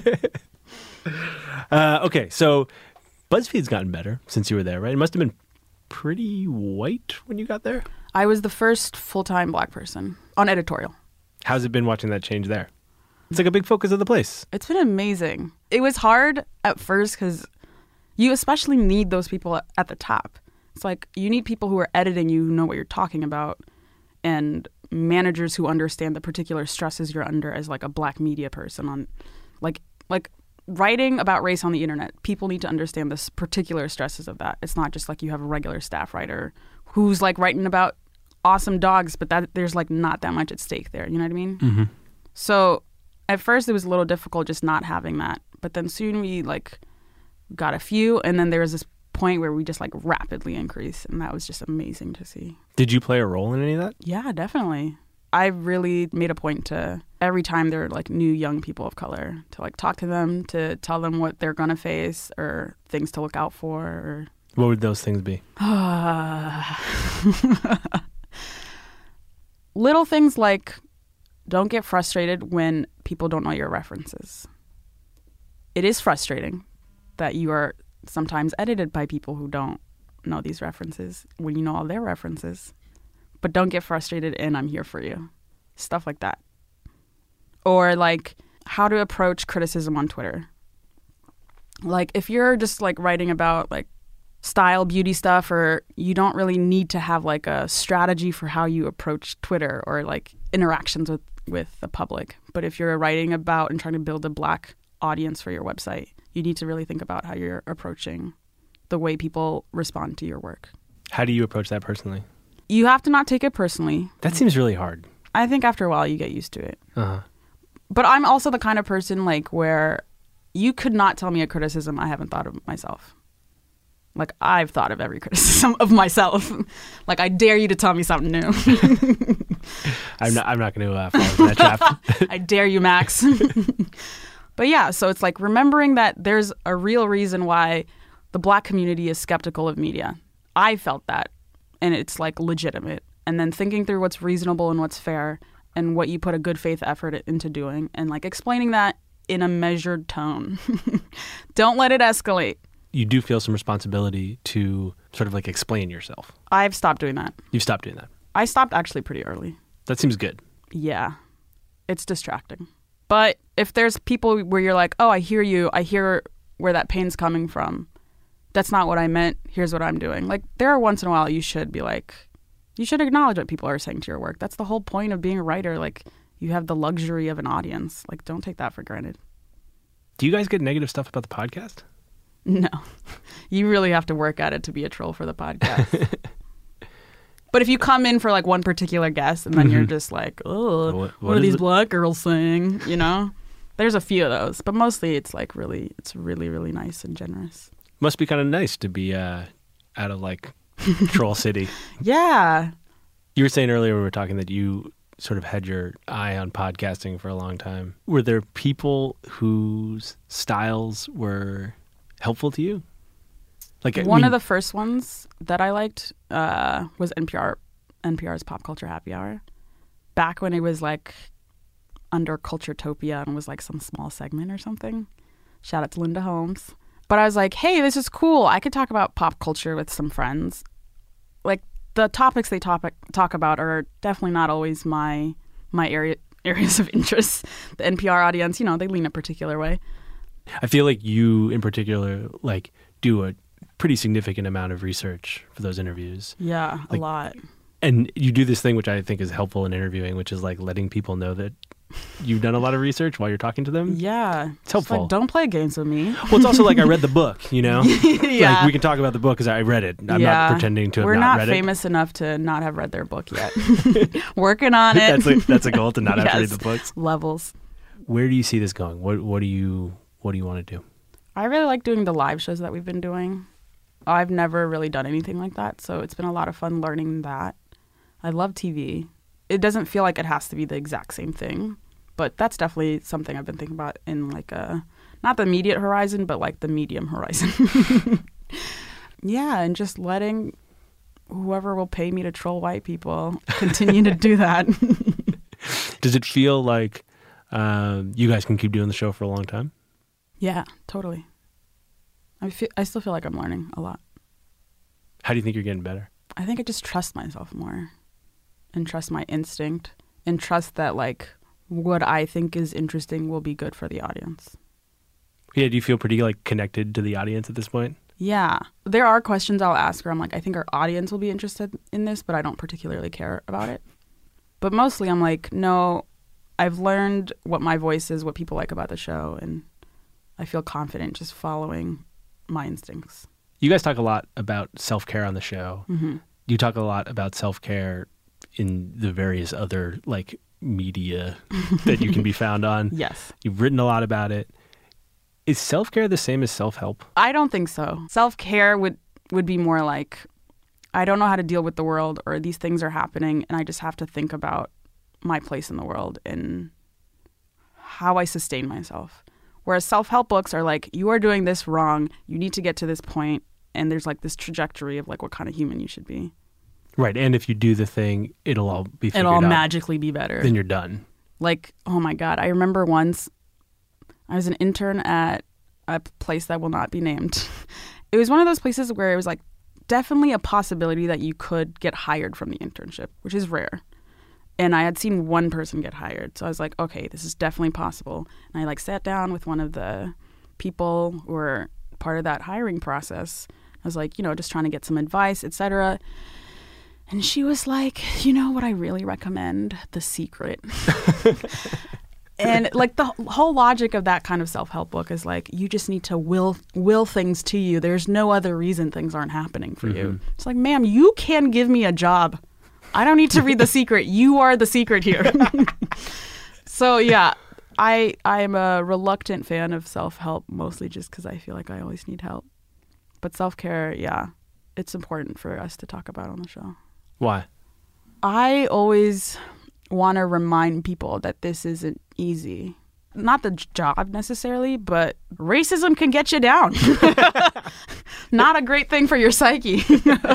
uh, okay, so BuzzFeed's gotten better since you were there, right? It must have been pretty white when you got there. I was the first full-time black person on editorial. How's it been watching that change there? It's like a big focus of the place. It's been amazing. It was hard at first because you especially need those people at the top. It's like you need people who are editing you, who know what you're talking about, and managers who understand the particular stresses you're under as like a black media person. On like like writing about race on the internet, people need to understand the particular stresses of that. It's not just like you have a regular staff writer who's like writing about awesome dogs, but that there's like not that much at stake there. You know what I mean? Mm-hmm. So at first it was a little difficult just not having that, but then soon we like got a few, and then there was this point where we just like rapidly increased, and that was just amazing to see. Did you play a role in any of that? Yeah, definitely. I really made a point to, every time there are like new young people of color, to like talk to them, to tell them what they're gonna face or things to look out for. Or what would those things be? Little things like, don't get frustrated when people don't know your references. It is frustrating that you are sometimes edited by people who don't know these references when you know all their references. But don't get frustrated, and I'm here for you. Stuff like that. Or like how to approach criticism on Twitter. Like if you're just like writing about like style beauty stuff, or you don't really need to have like a strategy for how you approach Twitter or like interactions with, with the public. But if you're writing about and trying to build a Black audience for your website, you need to really think about how you're approaching the way people respond to your work. How do you approach that personally? You have to not take it personally. That seems really hard. I think after a while you get used to it. Uh-huh. But I'm also the kind of person like where you could not tell me a criticism I haven't thought of myself. Like, I've thought of every criticism of myself. Like, I dare you to tell me something new. I'm not I'm not going to uh, fall into that trap. I dare you, Max. But yeah, so it's like remembering that there's a real reason why the Black community is skeptical of media. I felt that, and it's like legitimate. And then thinking through what's reasonable and what's fair and what you put a good faith effort into doing, and like explaining that in a measured tone. Don't let it escalate. You do feel some responsibility to sort of like explain yourself. I've stopped doing that. You've stopped doing that. I stopped actually pretty early. That seems good. Yeah. It's distracting. But if there's people where you're like, oh, I hear you, I hear where that pain's coming from. That's not what I meant. Here's what I'm doing. Like, there are once in a while you should be like, you should acknowledge what people are saying to your work. That's the whole point of being a writer. Like, you have the luxury of an audience. Like, don't take that for granted. Do you guys get negative stuff about the podcast? No. You really have to work at it to be a troll for the podcast. But if you come in for like one particular guest and then mm-hmm. you're just like, oh, what, what, what are these it? Black girls saying? You know, there's a few of those, but mostly it's like really, it's really, really nice and generous. Must be kind of nice to be uh, out of like Troll City. Yeah. You were saying earlier, we were talking that you sort of had your eye on podcasting for a long time. Were there people whose styles were helpful to you? Like one I mean, of the first ones that I liked uh, was N P R, N P R's Pop Culture Happy Hour. Back when it was like under Culturetopia and was like some small segment or something. Shout out to Linda Holmes. But I was like, hey, this is cool. I could talk about pop culture with some friends. Like the topics they topic, talk about are definitely not always my my area areas of interest. The N P R audience, you know, they lean a particular way. I feel like you in particular like do a pretty significant amount of research for those interviews. Yeah, like, a lot. And you do this thing which I think is helpful in interviewing, which is like letting people know that you've done a lot of research while you're talking to them. Yeah. It's helpful. Like, don't play games with me. Well, it's also like I read the book, you know? Yeah. Like we can talk about the book because I read it. I'm yeah. not pretending to have We're not, not read famous it. enough to not have read their book yet. Working on it. that's, a, that's a goal, to not yes. have to read the books. Levels. Where do you see this going? What what do you what do you want to do? I really like doing the live shows that we've been doing. I've never really done anything like that, so it's been a lot of fun learning that. I love T V. It doesn't feel like it has to be the exact same thing, but that's definitely something I've been thinking about in like a, not the immediate horizon, but like the medium horizon. Yeah, and just letting whoever will pay me to troll white people continue to do that. Does it feel like um, you guys can keep doing the show for a long time? Yeah, totally. I feel, I still feel like I'm learning a lot. How do you think you're getting better? I think I just trust myself more and trust my instinct and trust that like what I think is interesting will be good for the audience. Yeah, do you feel pretty like connected to the audience at this point? Yeah. There are questions I'll ask where I'm like, I think our audience will be interested in this, but I don't particularly care about it. But mostly I'm like, no, I've learned what my voice is, what people like about the show, and I feel confident just following my instincts. You guys talk a lot about self-care on the show. Mm-hmm. You talk a lot about self-care in the various other like media that you can be found on. Yes. You've written a lot about it. Is self-care the same as self-help? I don't think so. Self-care would, would be more like, I don't know how to deal with the world, or these things are happening and I just have to think about my place in the world and how I sustain myself. Whereas self-help books are like, you are doing this wrong, you need to get to this point, and there's like this trajectory of like what kind of human you should be. Right, and if you do the thing, it'll all be figured It'll all out. magically be better. Then you're done. Like, oh my God, I remember once I was an intern at a place that will not be named. It was one of those places where it was like definitely a possibility that you could get hired from the internship, which is rare. And I had seen one person get hired. So I was like, okay, this is definitely possible. And I like sat down with one of the people who were part of that hiring process. I was like, you know, just trying to get some advice, et cetera. And she was like, you know what I really recommend? The Secret. And like the whole logic of that kind of self-help book is like, you just need to will will things to you. There's no other reason things aren't happening for mm-hmm. you. It's like, ma'am, you can give me a job. I don't need to read The Secret. You are the secret here. So yeah, I I'm a reluctant fan of self-help, mostly just because I feel like I always need help. But self-care, yeah, it's important for us to talk about on the show. Why? I always want to remind people that this isn't easy. Not the job necessarily, but racism can get you down. Not a great thing for your psyche.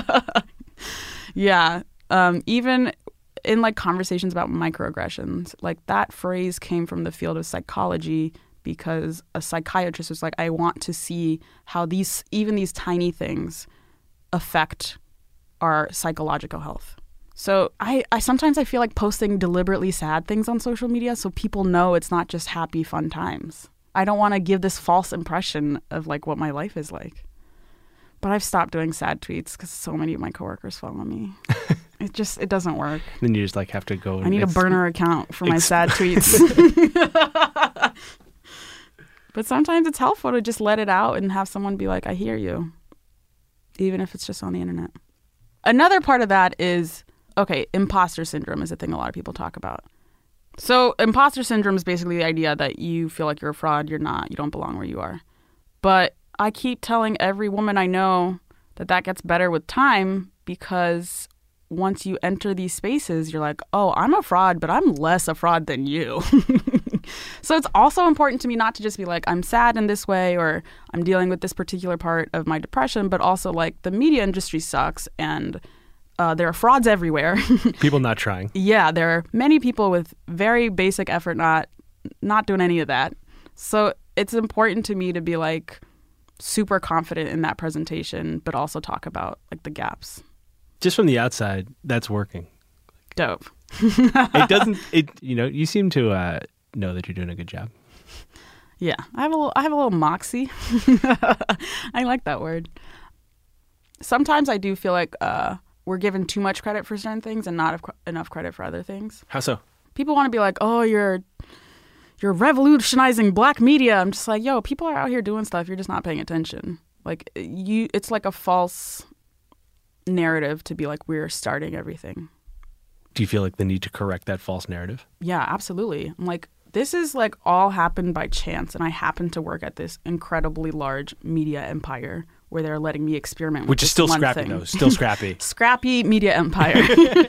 Yeah. Um, even in like conversations about microaggressions, like that phrase came from the field of psychology because a psychiatrist was like, I want to see how these, even these tiny things affect our psychological health. So I, I sometimes I feel like posting deliberately sad things on social media so people know it's not just happy, fun times. I don't want to give this false impression of like what my life is like. But I've stopped doing sad tweets because so many of my coworkers follow me. It just, it doesn't work. Then you just like have to go. I need a burner account for my ex- sad tweets. But sometimes it's helpful to just let it out and have someone be like, I hear you. Even if it's just on the internet. Another part of that is, okay, imposter syndrome is a thing a lot of people talk about. So imposter syndrome is basically the idea that you feel like you're a fraud, you're not, you don't belong where you are. But I keep telling every woman I know that that gets better with time because once you enter these spaces, you're like, oh, I'm a fraud, but I'm less a fraud than you. So it's also important to me not to just be like, I'm sad in this way or I'm dealing with this particular part of my depression, but also like the media industry sucks and uh, there are frauds everywhere. People not trying. Yeah, there are many people with very basic effort not not doing any of that. So it's important to me to be like super confident in that presentation, but also talk about like the gaps. Just from the outside, that's working. Dope. It doesn't, it, you know, you seem to uh, know that you're doing a good job. Yeah, I have a little, I have a little moxie. I like that word. Sometimes I do feel like uh, we're given too much credit for certain things and not enough credit for other things. How so? People want to be like, oh, you're you're revolutionizing black media. I'm just like, yo, people are out here doing stuff. You're just not paying attention. Like you, it's like a false narrative to be like, we're starting everything. Do you feel like the need to correct that false narrative? Yeah, absolutely. I'm like, this is like all happened by chance. And I happen to work at this incredibly large media empire where they're letting me experiment with Which is still one scrappy, thing. though. Still scrappy. Scrappy media empire.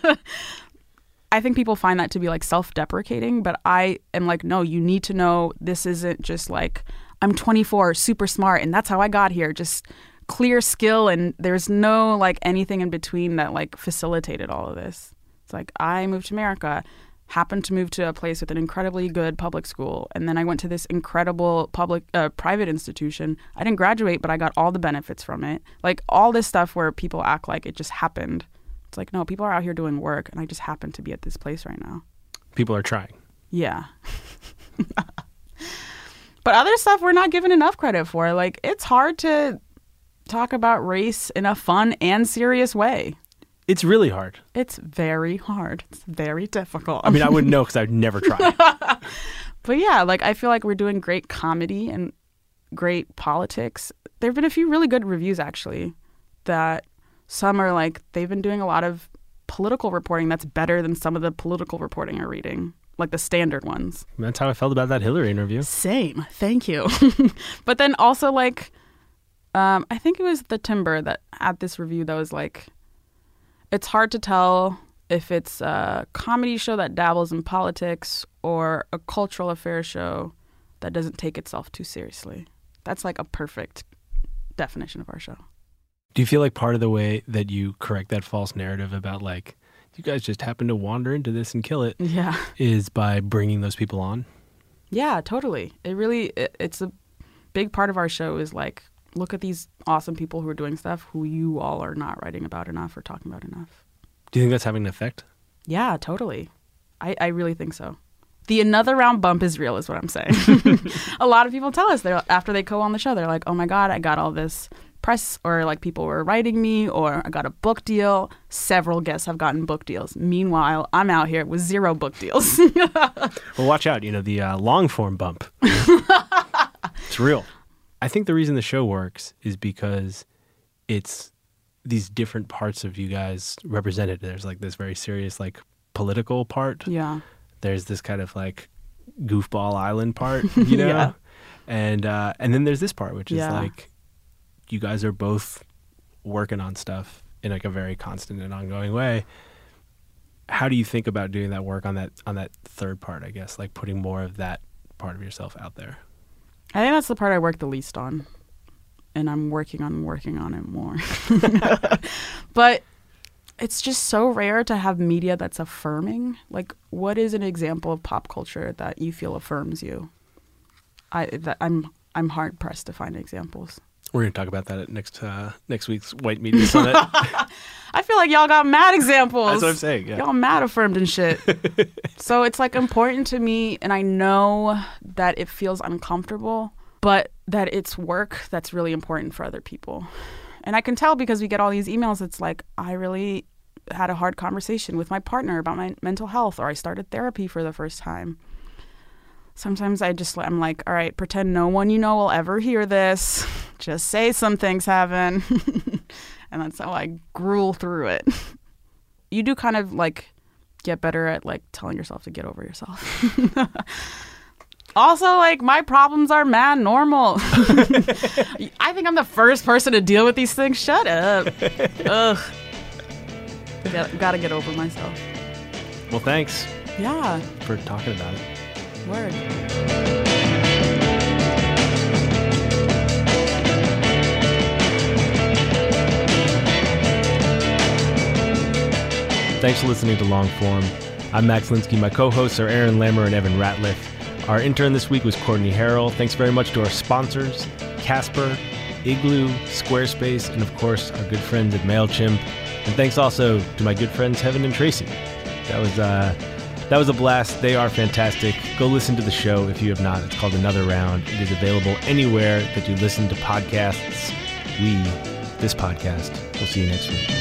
I think people find that to be like self-deprecating, but I am like, no, you need to know this isn't just like, I'm twenty-four, super smart, and that's how I got here. Just clear skill, and there's no like anything in between that like facilitated all of this. It's like I moved to America, happened to move to a place with an incredibly good public school, and then I went to this incredible public uh, private institution. I didn't graduate, but I got all the benefits from it. Like all this stuff where people act like it just happened. It's like, no, people are out here doing work, and I just happen to be at this place right now. People are trying. Yeah. But other stuff we're not given enough credit for. Like it's hard to talk about race in a fun and serious way. It's really hard. It's very hard. It's very difficult. I mean, I wouldn't know because I'd never try. But yeah, like I feel like we're doing great comedy and great politics. There have been a few really good reviews, actually, that some are like, they've been doing a lot of political reporting that's better than some of the political reporting you're reading, like the standard ones. That's how I felt about that Hillary interview. Same. Thank you. But then also like, um, I think it was The Timber that had this review that was like, it's hard to tell if it's a comedy show that dabbles in politics or a cultural affairs show that doesn't take itself too seriously. That's like a perfect definition of our show. Do you feel like part of the way that you correct that false narrative about like, you guys just happen to wander into this and kill it, yeah, is by bringing those people on? Yeah, totally. It really, it, it's a big part of our show is like, look at these awesome people who are doing stuff who you all are not writing about enough or talking about enough. Do you think that's having an effect? Yeah, totally. I, I really think so. The another round bump is real is what I'm saying. A lot of people tell us they're after they go on the show, they're like, oh my God, I got all this press or like people were writing me, or I got a book deal. Several guests have gotten book deals. Meanwhile, I'm out here with zero book deals. Well, watch out. You know, the uh, long form bump. It's real. I think the reason the show works is because it's these different parts of you guys represented. There's like this very serious, like political part. Yeah. There's this kind of like goofball island part, you know? Yeah. And uh, and then there's this part, which is Yeah. like you guys are both working on stuff in like a very constant and ongoing way. How do you think about doing that work on that on that third part, I guess, like putting more of that part of yourself out there? I think that's the part I work the least on. And I'm working on working on it more. But it's just so rare to have media that's affirming. Like, what is an example of pop culture that you feel affirms you? I that I'm I'm hard pressed to find examples. We're going to talk about that at next uh, next week's White Media Summit. I feel like y'all got mad examples. That's what I'm saying. Yeah. Y'all mad affirmed and shit. So it's like important to me, and I know that it feels uncomfortable, but that it's work that's really important for other people. And I can tell because we get all these emails. It's like, I really had a hard conversation with my partner about my mental health, or I started therapy for the first time. Sometimes I just, I'm like, all right, pretend no one you know will ever hear this. Just say some things haven't. And that's how I gruel through it. You do kind of like get better at like telling yourself to get over yourself. Also, like, my problems are mad normal. I think I'm the first person to deal with these things. Shut up. Ugh. Got, gotta get over myself. Well, thanks. Yeah. For talking about it. Word. Thanks for listening to Long Form. I'm Max Linsky. My co-hosts are Aaron Lammer and Evan Ratliff. Our intern this week was Courtney Harrell. Thanks very much to our sponsors, Casper, Igloo, Squarespace, and of course, our good friends at MailChimp. And thanks also to my good friends Heaven and Tracy. That was uh, that was a blast. They are fantastic. Go listen to the show if you have not. It's called Another Round. It is available anywhere that you listen to podcasts. We, this podcast, will see you next week.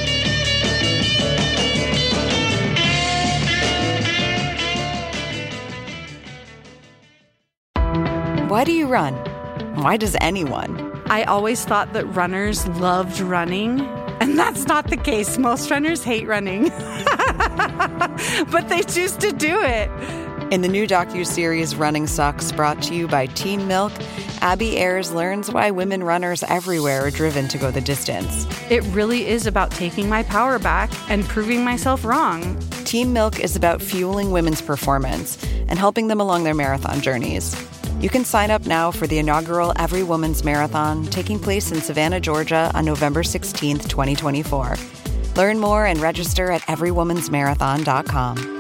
Why do you run? Why does anyone? I always thought that runners loved running, and that's not the case. Most runners hate running, but they choose to do it. In the new docuseries Running Sucks, brought to you by Teen Milk, Abby Ayers learns why women runners everywhere are driven to go the distance. It really is about taking my power back and proving myself wrong. Teen Milk is about fueling women's performance and helping them along their marathon journeys. You can sign up now for the inaugural Every Woman's Marathon, taking place in Savannah, Georgia on November sixteenth, twenty twenty-four. Learn more and register at every woman's marathon dot com.